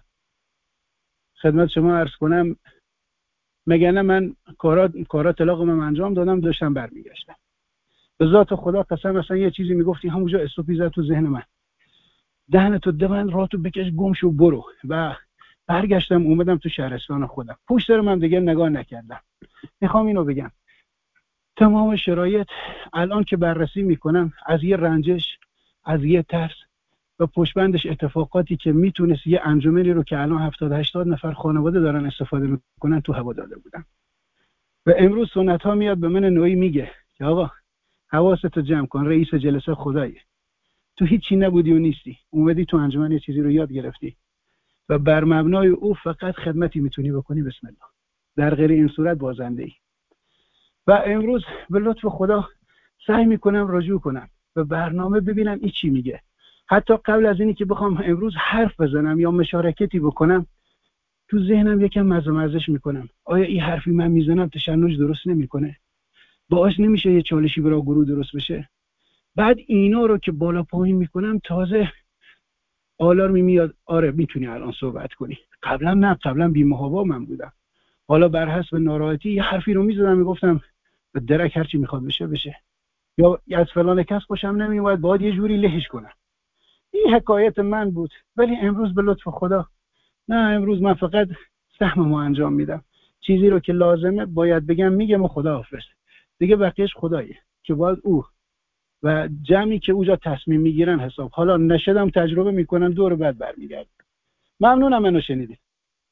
خدمت شما عرض کنم مگه من کارات کارات طلاق من انجام دادم، داشتم برمیگشتم. به ذات خدا قسم اصلا یه چیزی میگفتی همونجا استوپی زد تو ذهن من، دهنتو دهن راتو بکش گم شو برو. و برگشتم اومدم تو شهرستان خودم، پشت سر من دیگه نگاه نکردم. میخوام اینو بگم تمام شرایط الان که بررسی میکنم از یه رنجش، از یه ترس و پشتبندش اتفاقاتی که میتونست یه انجمنی رو که الان هفتاد هشتاد نفر خانواده دارن استفاده میکنن تو هوا داده بودم. و امروز سنت ها میاد به من نوعی میگه که آقا حواستو جمع کن، رئیس جلسه خداییه، تو هیچی نبودی و نیستی، اومدی تو انجمن یه چیزی رو یاد گرفتی و بر مبنای او فقط خدمتی میتونی بکنی، بسم الله، در غیر این صورت بازنده ای. و امروز به لطف خدا سعی میکنم رجوع کنم و برنامه ببینم این چی میگه. حتی قبل از اینی که بخوام امروز حرف بزنم یا مشارکتی بکنم تو ذهنم یکم مزه مزهش میکنم، آیا این حرفی من میزنم تشنج درست نمیکنه؟ باعث نمیشه یه چالشی برای گروه درست بشه؟ بعد اینا رو که بالا پایین میکنم تازه آلارمی میاد، آره میتونی الان صحبت کنی. قبلا نه، قبلا بی‌محابا من بودم. حالا بر حسب ناراحتی یه حرفی رو میزدم میگفتم به درک هرچی میخواد بشه بشه، یا از فلان کس خوشم نمیومد باید یه جوری لهش کنم. این حکایت من بود. ولی امروز به لطف خدا نه، امروز من فقط سهممو انجام میدم. چیزی رو که لازمه باید بگم میگم و خدا حافظ دیگه، بقیهش خدایه که باید او و جمعی که اونجا تصمیم میگیرن حساب. حالا نشدم تجربه میکنن دور بعد برمیگردم. ممنونم منو شنیدید.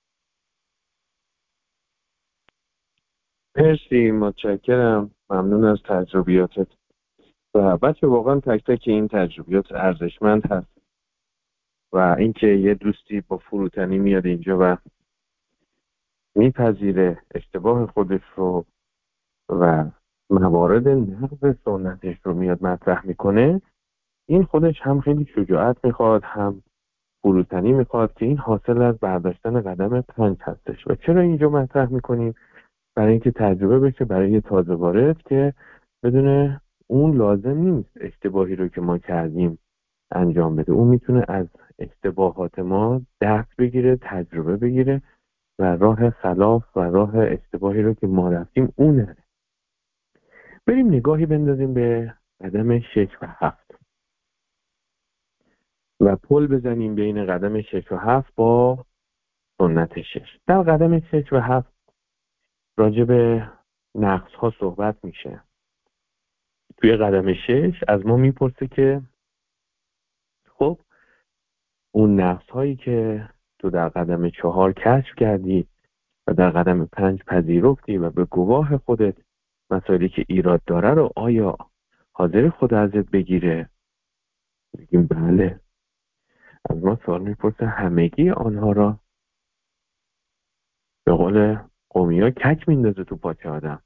مرسی، متشکرم، ممنون از تجربیاتت. و بچه واقعا تک تک این تجربیات ارزشمند هست و اینکه یه دوستی با فروتنی میاد اینجا و میپذیره اشتباه خودش رو و موارد نقض سنتش رو میاد مطرح میکنه، این خودش هم خیلی شجاعت میخواد، هم فروتنی میخواد که این حاصل از برداشتن قدم پنج هستش. و چرا اینجا مطرح میکنیم؟ برای اینکه تجربه بشه برای تازه وارد که بدونه اون لازم نیست اشتباهی رو که ما کردیم انجام بده، اون میتونه از اشتباهات ما درس بگیره، تجربه بگیره و راه خلاف و راه اشتباهی رو که ما رفتیم اون نره. بریم نگاهی بندازیم به قدم شش و هفت و پل بزنیم بین قدم شش و هفت با سنت شش. در قدم شش و هفت راجع به نقص ها صحبت میشه. توی قدم شش از ما میپرسه که خب اون نقص هایی که تو در قدم چهار کشف کردی و در قدم پنج پذیرفتی و به گواه خودت مسائلی که ایراد داره رو آیا حاضر خود ازت بگیره؟ بگیم بله. از ما سوال میپرسه همگی آنها را، به قول قومی ها، کک میندازه تو پاچه آدم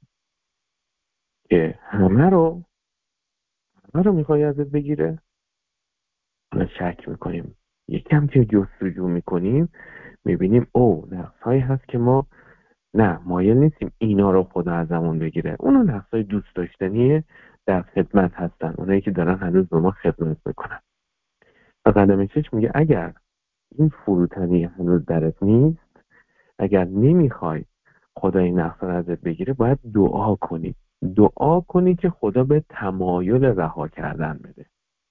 که همه رو همه رو میخوای ازت بگیره. حالا شک میکنیم، یکم که جستجو میکنیم میبینیم او نقص هایی هست که ما نه مایل نیستیم اینا رو خدا ازمون بگیره. اونا نقص های دوست داشتنیه، در خدمت هستن، اونایی که دارن هنوز به ما خدمت میکنن. و قدم شش میگه اگر این فروتنی هنوز درت نیست، اگر نمیخوای خدا این نقص رو ازت بگیره، باید دعا کنی. دعا کنی که خدا به تمایل رها کردن بده.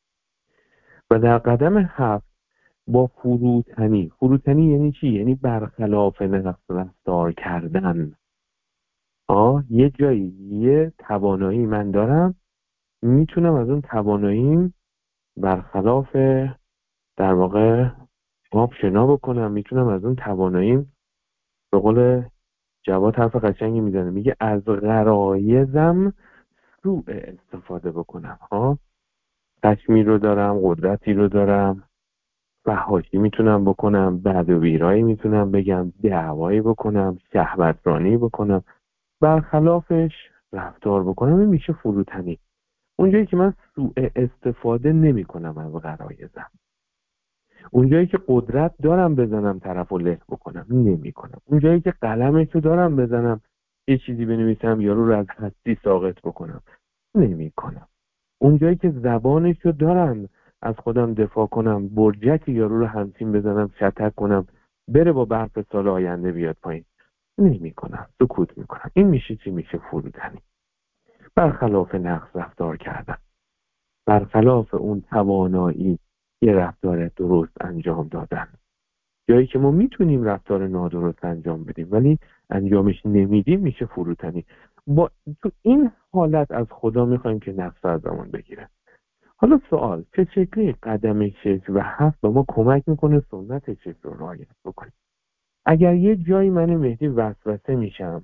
و در قدم هفت با فروتنی، فروتنی یعنی چی؟ یعنی برخلاف نقص رفتار کردن. آه یه جایی یه توانایی من دارم، میتونم از اون تواناییم برخلاف در واقع آب شنا بکنم، میتونم از اون تواناییم، به قول جواد حرف قشنگی میزنه، میگه از غرایزم سوء استفاده بکنم. ها خشمی رو دارم، قدرتی رو دارم، فحاشی میتونم بکنم، بد و بیرایی میتونم بگم، دعوایی بکنم، شهوترانی بکنم، برخلافش رفتار بکنم. این میشه فروتنی. اونجایی که من سوء استفاده نمی کنم از غرایزم، اونجایی که قدرت دارم بزنم طرف و له بکنم نمی کنم، اونجایی که قلمشو دارم بزنم یه چیزی بنویسم یارو رو از هستی ساقط بکنم نمی کنم، اونجایی که زبانشو دارم از خودم دفاع کنم، برجک یارو رو همچین بزنم، شتک کنم، بره با برف سال آینده بیاد پایین، نمی کنم، سکوت می کنم. این میشه چی؟ میشه فروتنی. برخلاف نقص رفتار کردن، برخلاف اون توانایی یه رفتار درست انجام دادن. جایی که ما میتونیم رفتار نادرست انجام بدیم ولی انجامش نمیدیم میشه فروتنی. با تو این حالت از خدا میخوایم که نقص ازمون بگیره. حالا سوال، چه شکلی قدم شش و هفت به ما کمک میکنه سنت شش رو رعایت بکنیم؟ اگر یه جایی من مهدی وسوسه میشم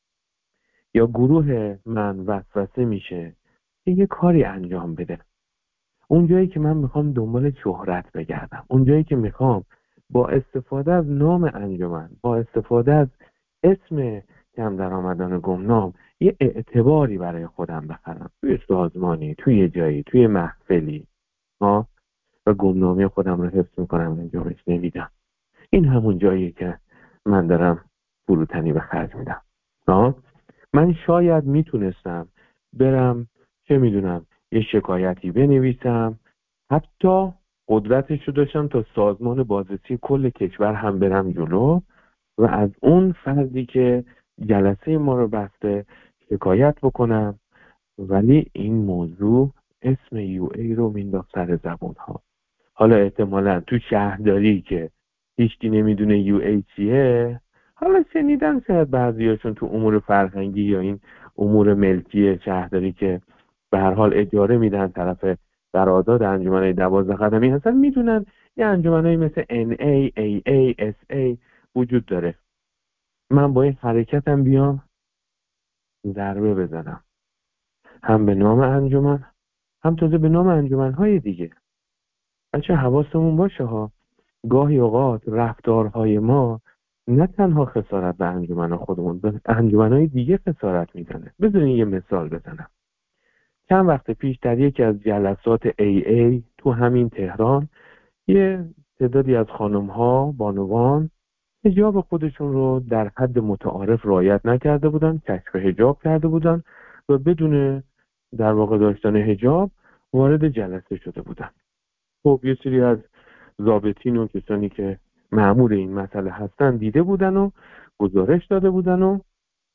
یا گروه من وسوسه میشه که یه کاری انجام بده، اونجایی که من میخوام دنبال شهرت بگردم، اونجایی که میخوام با استفاده از نام انجمن، با استفاده از اسم کم درآمدان گمنام یه اعتباری برای خودم بخرم توی سازمانی، توی جایی، توی محفلی، ها و گمنامی خودم رو حفظ میکنم، انجامش نمیدم، این همون جاییه که من دارم فروتنی به خرج میدم. ها من شاید میتونستم برم چه میدونم یه شکایتی بنویسم، حتی قدرتش رو داشتم تا سازمان بازرسی کل کشور هم برم جلو و از اون فردی که جلسه ما رو بسته شکایت بکنم، ولی این موضوع اسم یو ای رو مینداخت سر زبون ها. حالا احتمالا تو شهرداری که هیچکی نمیدونه یو ای چیه، حالا شنیدن شاید بعضیاشون تو امور فرهنگی یا این امور ملکی شهرداری که به هر حال اجاره میدن طرف قرارداد انجمنهای دوازده قدمی هستن، میدونن یه انجمنهایی مثل ان ای، ای ای، اس ای وجود داره. من با این حرکتم بیام ضربه بزنم هم به نام انجمن، هم تازه به نام انجمنهای دیگه. بچه حواسمون باشه ها، گاهی اوقات رفتارهای ما نه تنها خسارت به انجمن خودمون، به انجمنهای دیگه خسارت میزنه. بذارین یه مثال بزنم. چند وقت پیش در یکی از جلسات ای ای تو همین تهران یه تعدادی از خانم‌ها بانوان حجاب خودشون رو در حد متعارف رعایت نکرده بودن، کشف حجاب کرده بودن و بدون در واقع داشتن حجاب وارد جلسه شده بودن. خب یه سری از ضابطین و کسانی که مأمور این مسئله هستن دیده بودن و گزارش داده بودن و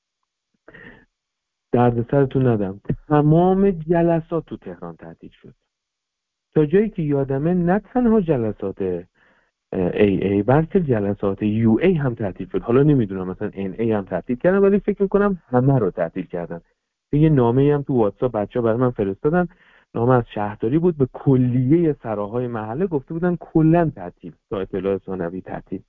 دردسرتون ندم، تمام جلسات تو تهران تعطیل شد. تا جایی که یادمه نه تنها جلسات ای ای بلکه جلسات یو ای هم تعطیل شد. حالا نمیدونم مثلا ان ای هم تعطیل کردن، ولی فکر میکنم همه رو تعطیل کردن. یه نامه هم تو واتساپ بچه‌ها برای من فرستادن، نامه از شهرداری بود، به کلیه سراهای محله گفته بودن کلا تعطیل، تا اطلاع ثانوی تعطیل.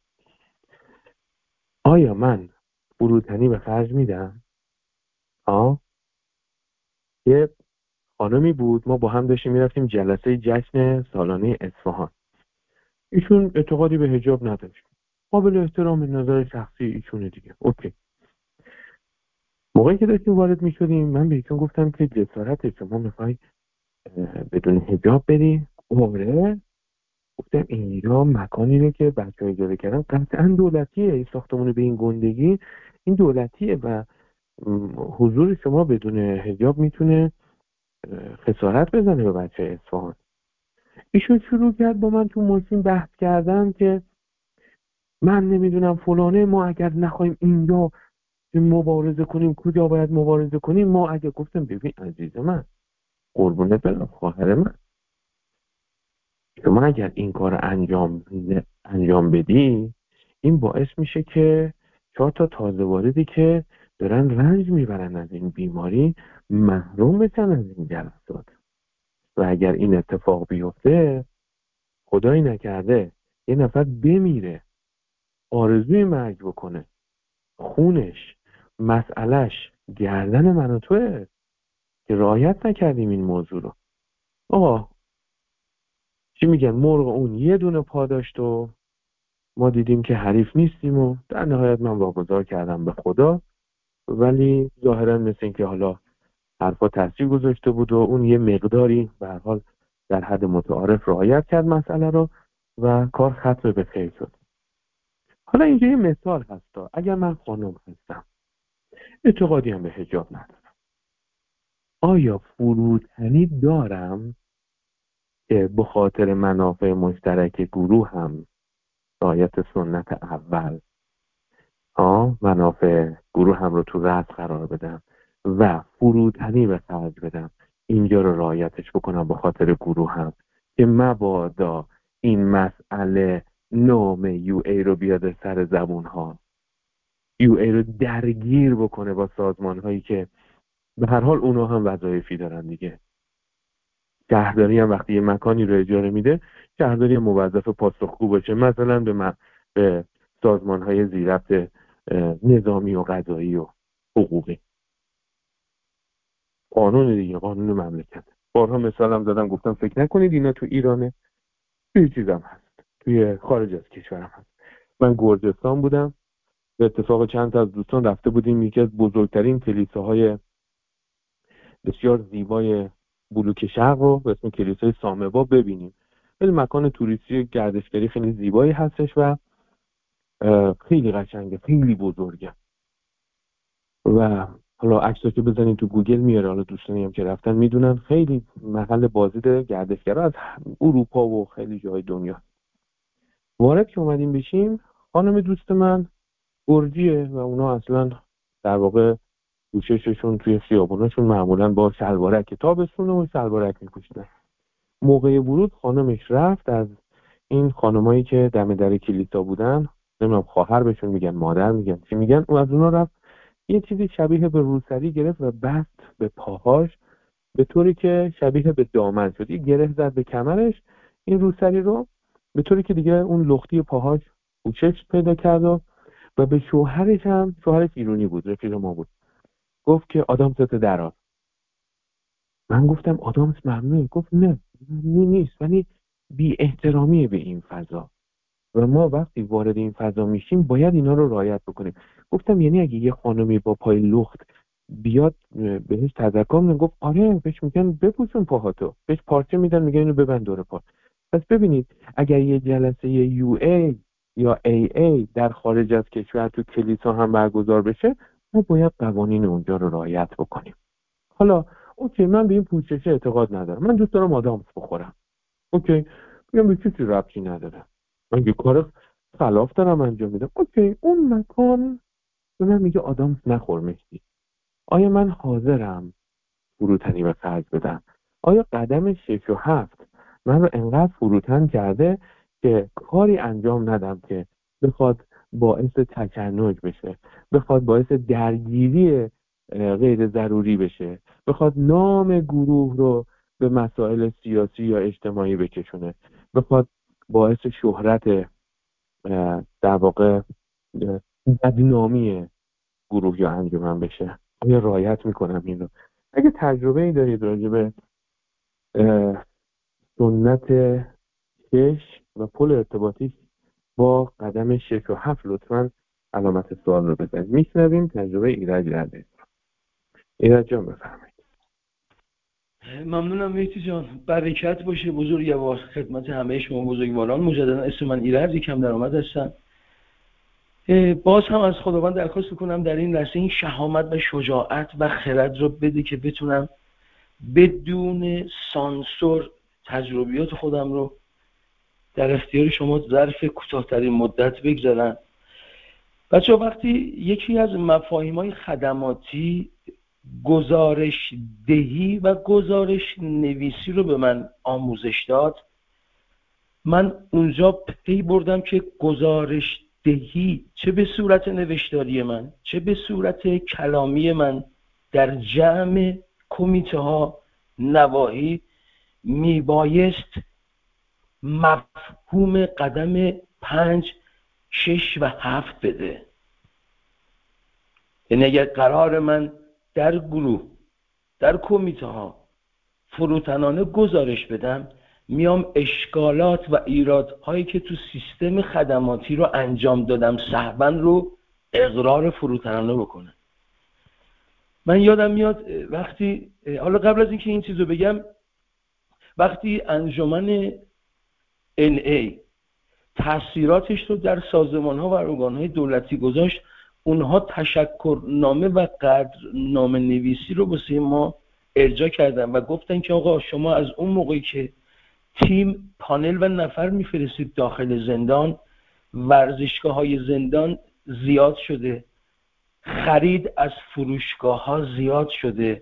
آیا من فروتنی به خرج میدم؟ آه یه خانمی بود، ما با هم داشتیم میرفتیم جلسه جشن سالانه اصفهان. ایشون اعتقادی به حجاب نداشت، قابل احترام، نظر شخصی ایشونه دیگه، اوکی. موقعی که داشتیم وارد میشدیم من به ایشون گفتم که جسارت شما میخوای بدون حجاب بری؟ آره. گفتم اینجا مکانی رو که بچه ها اجاره کردن قطعا دولتیه، این ساختمون به این گندگی این دولتیه و حضور شما بدون حجاب میتونه خسارت بزنه به بچه اصفهان. ایشون شروع کرد با من تو ماشین بحث کردن که من نمیدونم فلانه، ما اگر نخوایم اینجا مبارزه کنیم کجا باید مبارزه کنیم. ما اگر گفتم ببین عزیز من، قربونت برم خواهر من، شما اگر این کار انجام انجام بدی این باعث میشه که چهار تا تازه واردی که دارن رنج میبرن از این بیماری محروم بشن از این جلسات. و اگر این اتفاق بیفته، خدایی نکرده یه نفر بمیره، آرزوی مرگ بکنه، خونش مسئلهش گردن من و توه که رعایت نکردیم این موضوع رو. آقا چی میگن، مرغ اون یه دونه پا داشت و ما دیدیم که حریف نیستیم و در نهایت من واگذار کردم به خدا. ولی ظاهرا مثل این که حالا حرفا تاثیر گذاشته بود و اون یه مقداری به هر حال در حد متعارف رعایت کرد مسئله رو و کار ختم به خیر شد. حالا اینجا یه مثال هستا، اگر من خانم هستم اعتقادی هم به حجاب ندارم، آیا فروتنی دارم که به خاطر منافع مشترک گروه هم رعایت سنت اول آه منافع گروه هم رو تو رأس قرار بدم و فروتنی به خرج بدم، اینجا رو رعایتش بکنم به خاطر گروه هم که مبادا این مسئله نام یو ای رو بیاد سر زبون ها، یو ای رو درگیر بکنه با سازمان هایی که به هر حال اونا هم وظایفی دارن دیگه. شهرداری هم وقتی یه مکانی رو اجاره میده، شهرداری هم موظف پاسخگو باشه، مثلا به, م... به سازمان های زیربط نظامی و قضایی و حقوقی. قانون دیگه، قانون مملکت. بارها مثال هم زدم گفتم فکر نکنید اینا تو ایرانه، توی چیزم هست، توی خارج از کشورم هست. من گرجستان بودم، به اتفاق چند تا از دوستان رفته بودیم یکی از بزرگترین کلیساهای بسیار زیبای بلوک شرق رو به اسم کلیسای ساموا ببینیم. خیلی مکان توریستی گردشگری خیلی زیبایی هستش و خیلی قشنگه، خیلی بزرگه و حالا عکسا که بزنید تو گوگل میاره، حالا دوستانی هم که رفتن میدونن خیلی محل بازدید گردشگرا از اروپا و خیلی جای دنیا. وارد که اومدیم بشیم، خانم دوست من گرجیه و اونا اصلا در واقع پوشششون توی خیابوناشون معمولا با شلوارک، تابستون و شلوارک میپوشیدن. موقع ورود خانمش رفت از این خانمایی که دم در کلیسا بودن، نمیدونم خواهر بهشون میگن، مادر میگن، چی میگن. اون از اونا رفت یه چیزی شبیه به روسری گرفت و بست به پاهاش به طوری که شبیه به دامن شد. یه گره زد به کمرش این روسری رو به طوری که دیگه اون لختی پاهاش پوشش پیدا کرد و و به شوهرش هم، شوهرش ایرانی بود، رفیق ما بود، گفت که آدامست درار. من گفتم آدامس ممنوعه. گفت نه ممنوع نیست، ولی بی احترامیه به این فضا و ما وقتی وارد این فضا میشیم باید اینا رو رعایت بکنیم. گفتم یعنی اگه یه خانمی با پای لخت بیاد بهش تذکر میدن؟ گفت آره، بهش میگن بپوشون پاهاتو، بهش پارچه میدن میگن اینو ببند دور پا. پس ببینید اگر یه جلسه یو ای یا ای ای در خارج از کشور تو کلیسا هم برگزار بشه، ما باید قوانین اونجا رو رعایت بکنیم. حالا اوکی، من به این پوششه اعتقاد ندارم، من دوست دارم آدامس بخورم، اوکی، میگم به چیزی ربطی نداره، من یه کار خلاف دارم انجام میدم، اوکی، اون مکان به من میگه آدامس نخور مهدی. آیا من حاضرم فروتنی به خرج بدم؟ آیا قدم شش و هفت من رو انقدر فروتن کرده که کاری انجام ندم که بخواد باعث تشنج بشه، بخواد باعث درگیری غیر ضروری بشه، بخواد نام گروه رو به مسائل سیاسی یا اجتماعی بکشونه، بخواد باعث شهرت در واقع بدنامی گروه یا انجمن بشه؟ آیا رعایت میکنم این رو؟ اگه تجربه ای دارید راجع به سنت شش و پل ارتباطی با قدم شش و هفت لطفاً علامت سوال رو بزنید. میشنویم تجربه ایرج رده. ایرج جان بفرمایید. ممنونم مهدی جان، برکت باشه. بزرگوار، خدمت همه شما بزرگواران. مجددا اسم من ایرج، کم درآمد هستم. باز هم از خداوند درخواست میکنم در این لحظه این شهامت و شجاعت و خرد رو بده که بتونم بدون سانسور تجربیات خودم رو در اختیار شما ظرف کوتاه‌ترین مدت بگذارم. بچه‌ها وقتی یکی از مفاهیم‌های خدماتی گزارش دهی و گزارش نویسی رو به من آموزش داد، من اونجا پی بردم که گزارش دهی چه به صورت نوشتاری من چه به صورت کلامی من در جمع کمیته ها نواحی میبایست مفهوم قدم پنج شش و هفت بده. یعنی اگر قرار من در گروه در کمیته ها فروتنانه گزارش بدم، میام اشکالات و ایرادهایی که تو سیستم خدماتی رو انجام دادم سهوا رو اقرار فروتنانه بکنم. من یادم میاد وقتی، حالا قبل از اینکه این چیزو بگم، وقتی انجمن ان ای تاثیراتش رو در سازمان‌ها و ارگان‌های دولتی گذاشت، اونها تشکرنامه و قدرنامه نویسی رو واسه ما ارجاع کردن و گفتن که آقا شما از اون موقعی که تیم پانل و نفر میفرستید داخل زندان، ورزشگاه‌های زندان زیاد شده، خرید از فروشگاه‌ها زیاد شده،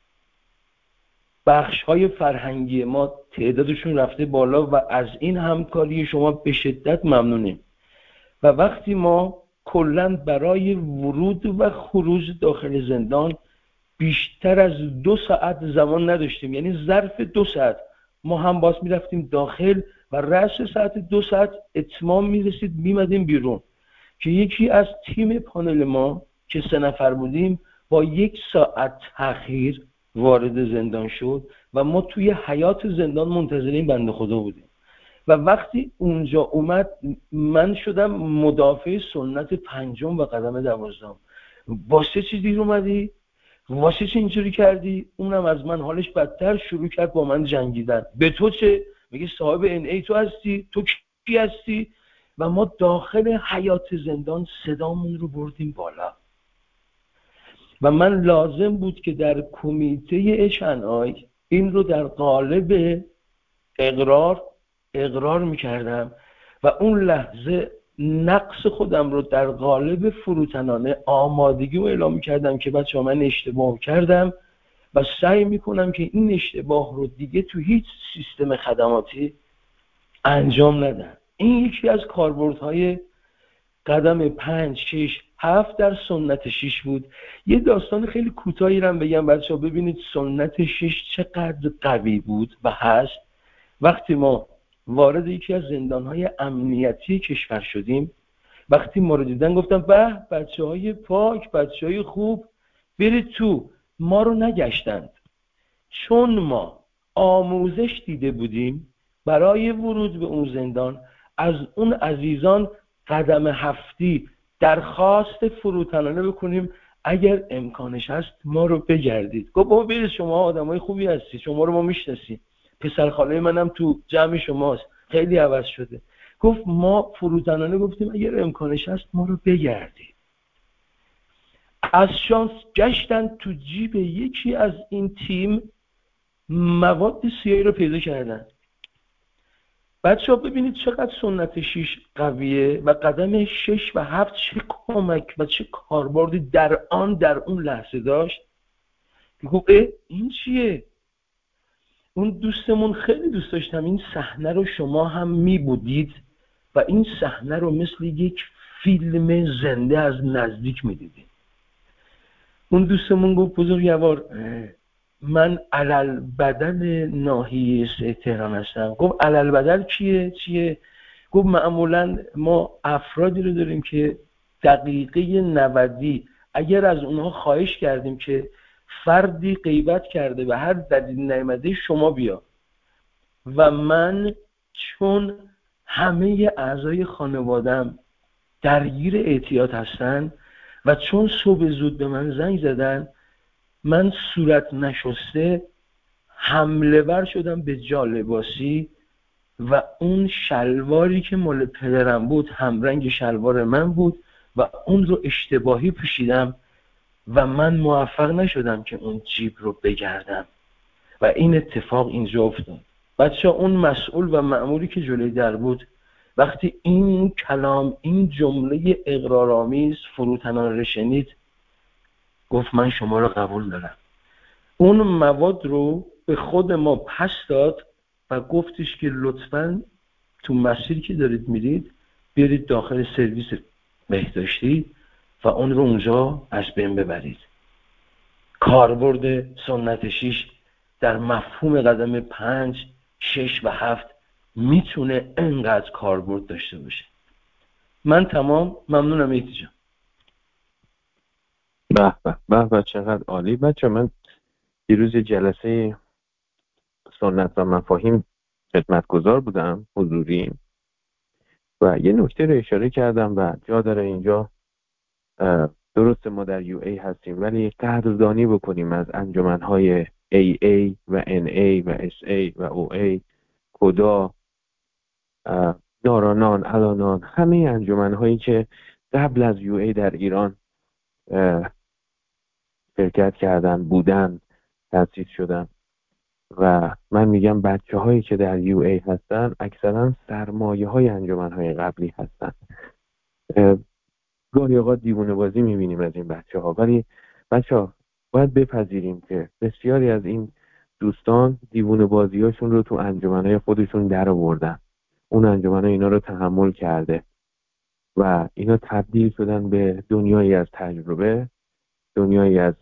بخش‌های فرهنگی ما تعدادشون رفته بالا و از این همکاری شما به شدت ممنونیم. و وقتی ما کلاً برای ورود و خروج داخل زندان بیشتر از دو ساعت زمان نداشتیم، یعنی ظرف دو ساعت ما هم باز میرفتیم داخل و رأس ساعت دو ساعت اتمام میرسید میمدیم بیرون، که یکی از تیم پانل ما که سه نفر بودیم با یک ساعت تأخیر وارد زندان شد و ما توی حیات زندان منتظرین بنده خدا بودیم. و وقتی اونجا اومد من شدم مدافع سنت پنجم و قدم دوازدهم. واسه چی دیر اومدی؟ واسه چی اینجوری کردی؟ اونم از من حالش بدتر شروع کرد با من جنگیدن. به تو چه؟ میگه صاحب ان ای تو هستی؟ تو کی هستی؟ و ما داخل حیات زندان صدامون رو بردیم بالا و من لازم بود که در کمیته اچ ان آی این رو در قالب اقرار اقرار میکردم و اون لحظه نقص خودم رو در قالب فروتنانه آمادگی رو اعلام میکردم که بچه ها من اشتباه کردم و سعی میکنم که این اشتباه رو دیگه تو هیچ سیستم خدماتی انجام ندم. این یکی از کاربردهای قدم پنج شش هفت در سنت شش بود. یه داستان خیلی کوتاهی رو بگم بچه ها ببینید سنت شش چقدر قوی بود و هست. وقتی ما وارد یکی از زندانهای امنیتی کشور شدیم، وقتی ما رو دیدن گفتن به بچه های پاک، بچه های خوب برید تو. ما رو نگشتند، چون ما آموزش دیده بودیم برای ورود به اون زندان از اون عزیزان قدم هفتی درخواست فروتنانه بکنیم اگر امکانش هست ما رو بگردید. گفت بابا برید، شما آدمای خوبی هستی، شما رو ما میشناسیم، پسر خاله منم تو جمع شماست، خیلی عوض شده. گفت ما فروتنانه گفتیم اگر امکانش هست ما رو بگردید. از شانس گشتن تو جیب یکی از این تیم مواد سیاهی رو پیدا کردن. بچه ها ببینید چقدر سنت شیش قویه و قدم شش و هفت چه کمک و چه کاربردی در آن در اون لحظه داشت. گفت این چیه؟ اون دوستمون خیلی دوست داشتم این صحنه رو شما هم می بودید و این صحنه رو مثل یک فیلم زنده از نزدیک می دیدید. اون دوستمون گفت بزرگوار من علل بدن ناحیه سه تهران هستم. گفت علل بدن کیه؟ چیه؟ گفت معمولا ما افرادی رو داریم که دقیقه نودی اگر از اونها خواهش کردیم که فردی غیبت کرده و هر دلیل نیامده شما بیا، و من چون همه اعضای خانوادم درگیر اعتیاد هستن و چون صبح زود به من زنگ زدن، من صورت نشسته حمله ور شدم به جالباسی و اون شلواری که مال پدرم بود همرنگ شلوار من بود و اون رو اشتباهی پوشیدم و من موفق نشدم که اون جیب رو بگردم و این اتفاق اینجا افتاد. بچه اون مسئول و مأموری که جلوی در بود وقتی این کلام، این جمله اقرارآمیز فروتنانه رو شنید گفت من شما رو قبول دارم. اون مواد رو به خود ما پس داد و گفتش که لطفاً تو مسیری که دارید میرید برید داخل سرویس بهداشتی و اون رو اونجا از بین ببرید. کاربرد سنت شیش در مفهوم قدم پنج، شش و هفت میتونه انقدر کاربرد داشته باشه. من تمام. ممنونم ایتی جان. به به به به چقدر عالی. بچه من دیروز جلسه سنت و مفاهیم خدمتگزار بودم حضوری و یه نکته رو اشاره کردم و جا داره اینجا، درست ما در یو ای هستیم ولی قدردانی بکنیم از انجمنهای ای ای و ان ای و اس ای و او ای، کدا، نارانان، الانان، همه انجمنهایی که قبل از یو ای در ایران شرکت کردن، بودن، تأسیس شدن و من میگم بچه هایی که در یو ای هستن اکثرا سرمایه های انجمن های قبلی هستن. گاهی اوقات دیوونه بازی میبینیم از این بچه ها، ولی بچه ها باید بپذیریم که بسیاری از این دوستان دیوونه بازی هاشون رو تو انجمن های خودشون در آوردن، اون انجمن ها اینا رو تحمل کرده و اینا تبدیل شدن به دنیایی از تجربه، دنیایی از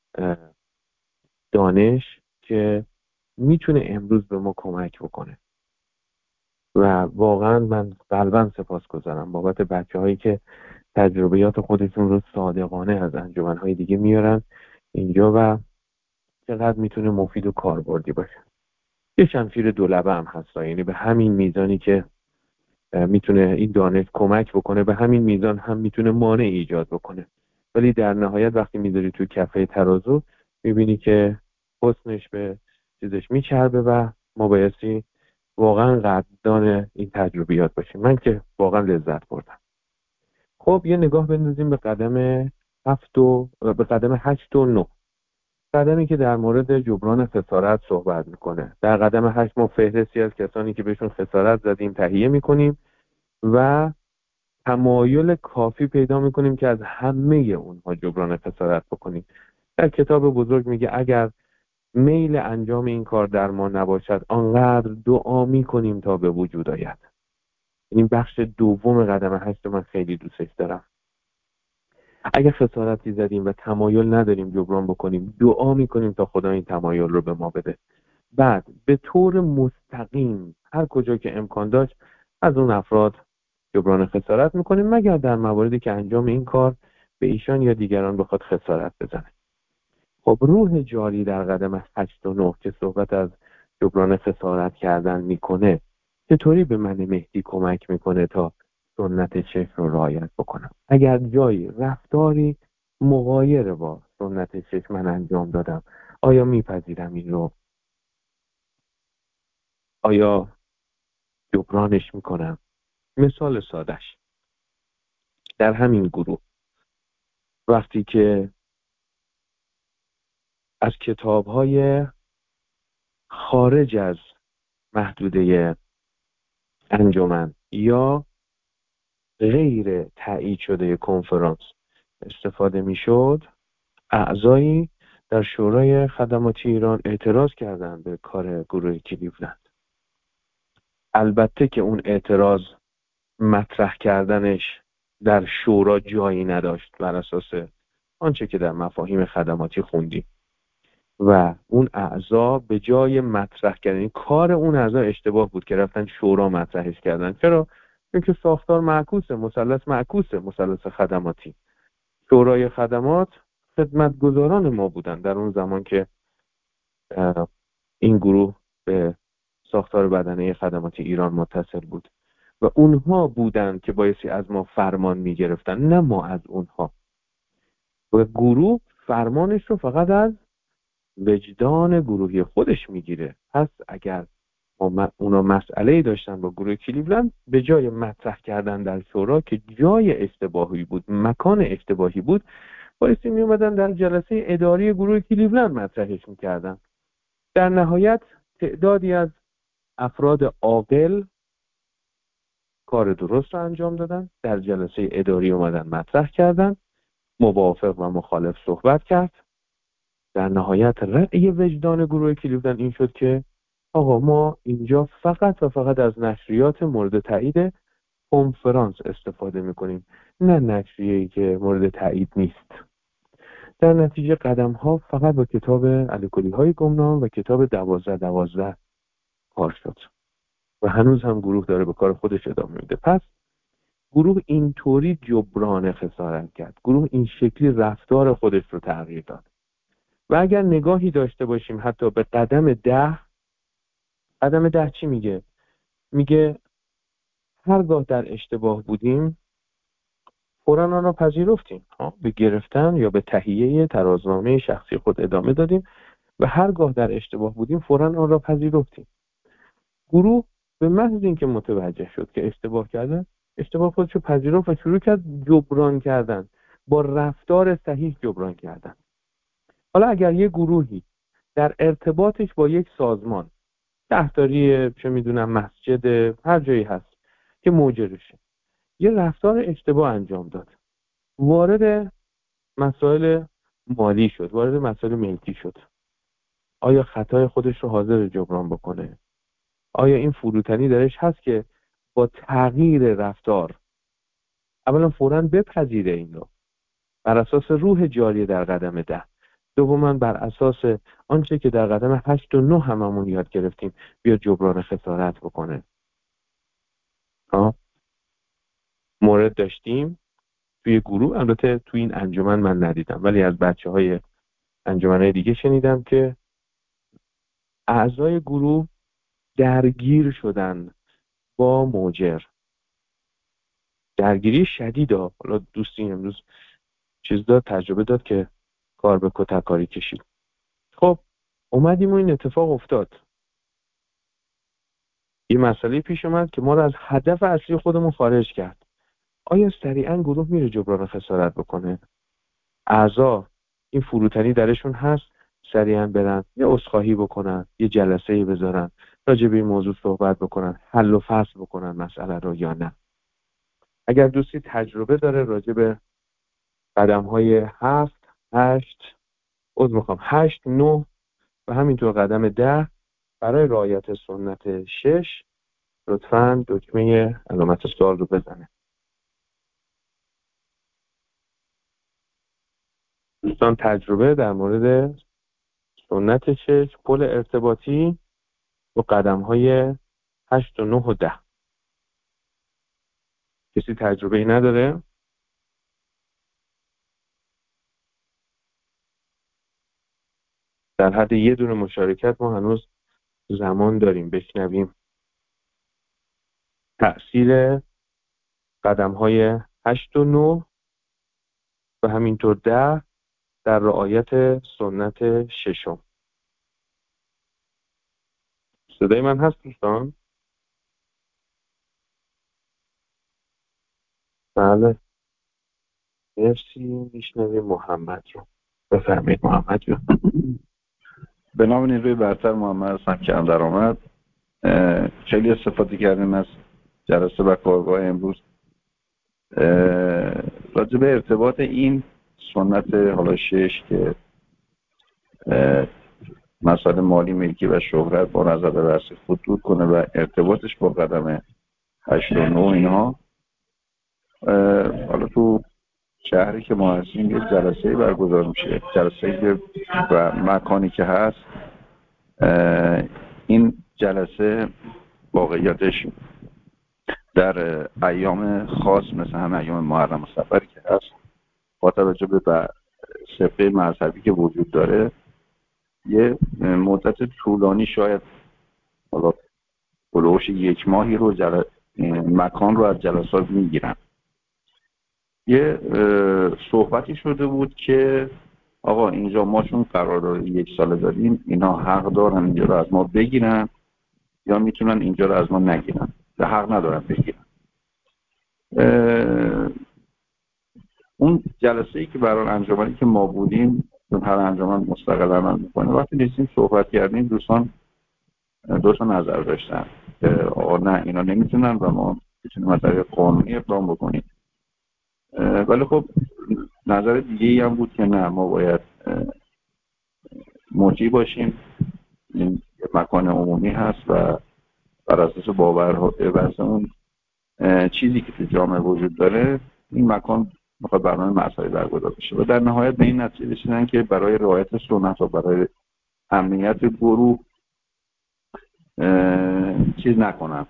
دانش که میتونه امروز به ما کمک بکنه و واقعا من قلباً سپاسگزارم بابت بچه هایی که تجربیات خودشون رو صادقانه از انجمنهای دیگه میارن اینجا و چقدر میتونه مفید و کاربردی باشه. یه شمشیر دولبه هم هست، یعنی به همین میزانی که میتونه این دانش کمک بکنه به همین میزان هم میتونه مانع ایجاد بکنه، ولی در نهایت وقتی میذاری تو کفه ترازو میبینی که حسنش به چیزش میچربه و ما بایستی واقعا قدردان این تجربیات باشیم. من که واقعا لذت بردم. خب یه نگاه بندازیم به قدم هفت و به قدم هشت و نه، قدمی که در مورد جبران خسارت صحبت میکنه. در قدم هشت ما فهرستی از کسانی که بهشون خسارت زدیم تهیه میکنیم و تمایل کافی پیدا میکنیم که از همه اونها جبران خسارت بکنیم. در کتاب بزرگ میگه اگر میل انجام این کار در ما نباشد آنقدر دعا میکنیم تا به وجود آید. این بخش دوم قدم هشت من خیلی دوستش دارم. اگر خسارتی زدیم و تمایل نداریم جبران بکنیم، دعا میکنیم تا خدا این تمایل رو به ما بده. بعد به طور مستقیم هر کجا که امکان داشت از اون افراد جبران خسارت میکنیم، مگر در مواردی که انجام این کار به ایشان یا دیگران بخواد خسارت بزنه. خب روح جاری در قدم هشت و نه که صحبت از جبران خسارت کردن میکنه، چطوری به من مهدی کمک میکنه تا سنت شیخ رو رعایت بکنم؟ اگر جایی رفتاری مغایر با سنت شیخ من انجام دادم، آیا میپذیرم این رو؟ آیا جبرانش میکنم؟ مثال سادش، در همین گروه وقتی که از کتاب‌های خارج از محدوده انجمن یا غیر تایید شده کنفرانس استفاده میشد، اعضایی در شورای خدماتی ایران اعتراض کردند به کار گروه کلیولند. البته که اون اعتراض مطرح کردنش در شورا جایی نداشت بر اساس آنچه که در مفاهیم خدماتی خوندیم، و اون اعضا به جای مطرح کردن کار اون اعضا اشتباه بود که رفتن شورا مطرحش کردن. چرا؟ چون که ساختار معکوسه، مثلث معکوسه، مثلث خدماتی. شورای خدمات خدمتگزاران ما بودن در اون زمان که این گروه به ساختار بدنه خدماتی ایران متصل بود و اونها بودن که بایستی از ما فرمان میگرفتن، نه ما از اونها. و گروه فرمانش رو فقط از وجدان گروهی خودش میگیره. پس اگر اونا مسئله‌ای داشتن با گروه کلیولند، به جای مطرح کردن در شورا که جای اشتباهی بود، مکان اشتباهی بود، بایستی می اومدن در جلسه اداری گروه کلیولند مطرحش میکردن. در نهایت تعدادی از افراد عاقل کار درست رو انجام دادن، در جلسه اداری اومدن مطرح کردن، موافق و مخالف صحبت کرد. در نهایت رأی وجدان گروه کلیولند این شد که آقا ما اینجا فقط و فقط از نشریات مورد تایید کنفرانس استفاده میکنیم، نه نشریه‌ای که مورد تایید نیست. در نتیجه قدم ها فقط با کتاب الکلی های گمنام و کتاب دوازده دوازده کار شد و هنوز هم گروه داره به کار خودش ادامه میده. پس گروه اینطوری جبران خسارت کرد، گروه این شکلی رفتار خودش رو تغییر داد. و اگر نگاهی داشته باشیم حتی به قدم ده، قدم ده چی میگه؟ میگه هرگاه در اشتباه بودیم فوراً آن را پذیرفتیم، به گرفتن یا به تهیه ترازنامه شخصی خود ادامه دادیم و هرگاه در اشتباه بودیم فوراً آن را پذیرفتیم. گروه به محض اینکه متوجه شد که اشتباه کرده، اشتباه خودش رو پذیرفت و شروع کرد جبران کردن، با رفتار صحیح جبران کردن. حالا اگر یه گروهی در ارتباطش با یک سازمان، شهرداری، چه میدونم مسجد، هر جایی هست که موجرشه، یه رفتار اشتباه انجام داد، وارد مسائل مالی شد، وارد مسائل ملکی شد، آیا خطای خودش رو حاضر جبران بکنه؟ آیا این فروتنی درش هست که با تغییر رفتار اولا فوراً بپذیره این رو بر اساس روح جاری در قدم ده، دوما بر اساس آنچه که در قدم هشت و نه هممون یاد گرفتیم بیا جبران خسارت بکنه؟ ها؟ مورد داشتیم توی گروه، البته توی این انجمن من ندیدم ولی از بچه های انجمنهای دیگه شنیدم که اعضای گروه درگیر شدن با موجر، درگیری شدید ها. حالا دوستی امروز چیز داد، تجربه داد که کار به کتککاری کشید. خب اومدیم و این اتفاق افتاد، یه مسئله پیش اومد که ما رو از هدف اصلی خودمون خارج کرد. آیا سریعا گروه میره جبران خسارت بکنه؟ اعضا این فروتنی درشون هست سریعا برن یه عذرخواهی بکنن، یه جلسه‌ای بذارن، راجع به این موضوع صحبت بکنن، حل و فصل بکنن مسئله رو، یا نه؟ اگر دوستی تجربه داره راجع به قدم‌های هفت، هشت، عذر میخوام هشت، نه و همینطور قدم ده برای رعایت سنت شش لطفاً دکمه علامت سوال رو بزنه. دوستان تجربه در مورد سنت شش پل ارتباطی با قدم های هشت و نه و ده. کسی تجربه ای نداره؟ در حد یه دونه مشارکت ما هنوز زمان داریم بشنویم تأثیر قدم های هشت و نه و همینطور ده در رعایت سنت ششم. صدای من هست دوستان؟ بله مرسی. میشنویم محمد رو. بفرمایید محمد رو. به نام نیروی برتر محمد هستم که هم در آمد. خیلی استفاده کردیم از جلسه و کارگاه امروز. راجع به ارتباط این سنت حالا شش که مسائل مالی، ملکی و شهرت با نظر به رأس خود دور کنه و ارتباطش با قدم هشت و نه اینها، حالا تو شهری که ما هستیم یک جلسه برگزار میشه، جلسه و مکانی که هست این جلسه واقعیتش در ایام خاص مثل همه ایام محرم و سفری که هست با توجه به سابقه مذهبی که وجود داره یه مدت طولانی شاید حالا بلوش یک ماهی رو جل... مکان رو از جلسات میگیرن. یه صحبتی شده بود که آقا اینجا ما چون قرارداد یک ساله داریم اینا حق دارن اینجا رو از ما بگیرن یا میتونن اینجا رو از ما نگیرن و حق ندارن بگیرن. اون جلسه ای که برای انجمنی که ما بودیم، چون هر انجمن مستقل عمل میکنه، وقتی نشستیم صحبت کردیم دوستان دو تا نظر داشتن که آقا نه اینا نمیتونن و ما میتونیم از طریق قانونی اقدام بکنیم، ولی خب نظر دیگه ای هم بود که نه ما باید مطیع باشیم، این مکان عمومی هست و بر اساس باورها بر اون چیزی که تو جامعه وجود داره این مکان میخواد برنامه مسائل برگزار بشه و در نهایت به این نتیجه رسیدن که برای رعایت سنت و برای امنیت گروه چیز نکنن،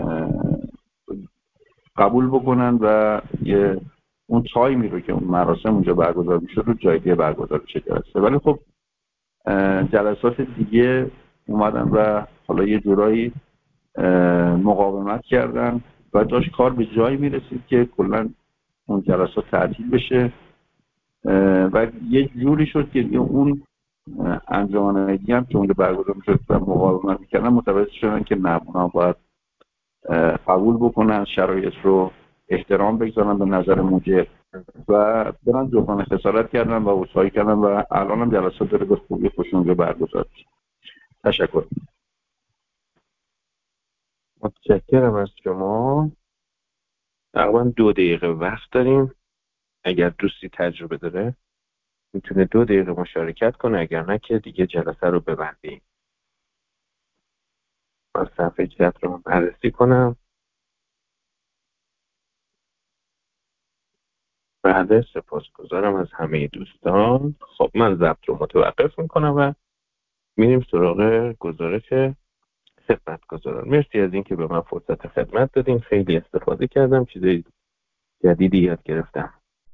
قبول بکنن و یه اون تایمی رو که اون مراسم اونجا برگزار میشه رو جای دیگه برگزار بشه جلسه. ولی خب جلسات دیگه اومدن و حالا یه جورایی مقاومت کردن و داشت کار به جایی میرسید که کلا اون جلسات تعطیل بشه و یه جوری شد که اون انجمن‌های دیگه هم که اونجا برگزار میشد و مقاومت میکردن متوجه شدن که نه اونا باید قبول بکنن، شرایط رو احترام بگذارن به نظر موجب و برن جبران خسارت کردن و عذرخواهی کردن و الان هم جلسات داره به خوبی خوش اونجا برگزار میشه. تشکر. متشکرم از شما. تقریبا دو دقیقه وقت داریم. اگر دوستی تجربه داره میتونه دو دقیقه مشارکت کنه، اگر نه که دیگه جلسه رو ببندیم. من صفحه چت رو بررسی کنم. بله سپاسگزارم از همه دوستان. خب من ضبط رو متوقف میکنم و میریم سراغ گزارش خدمتگزاران. مرسی از اینکه به من فرصت خدمت دادین. خیلی استفاده کردم، چیزای جدیدی یاد گرفتم.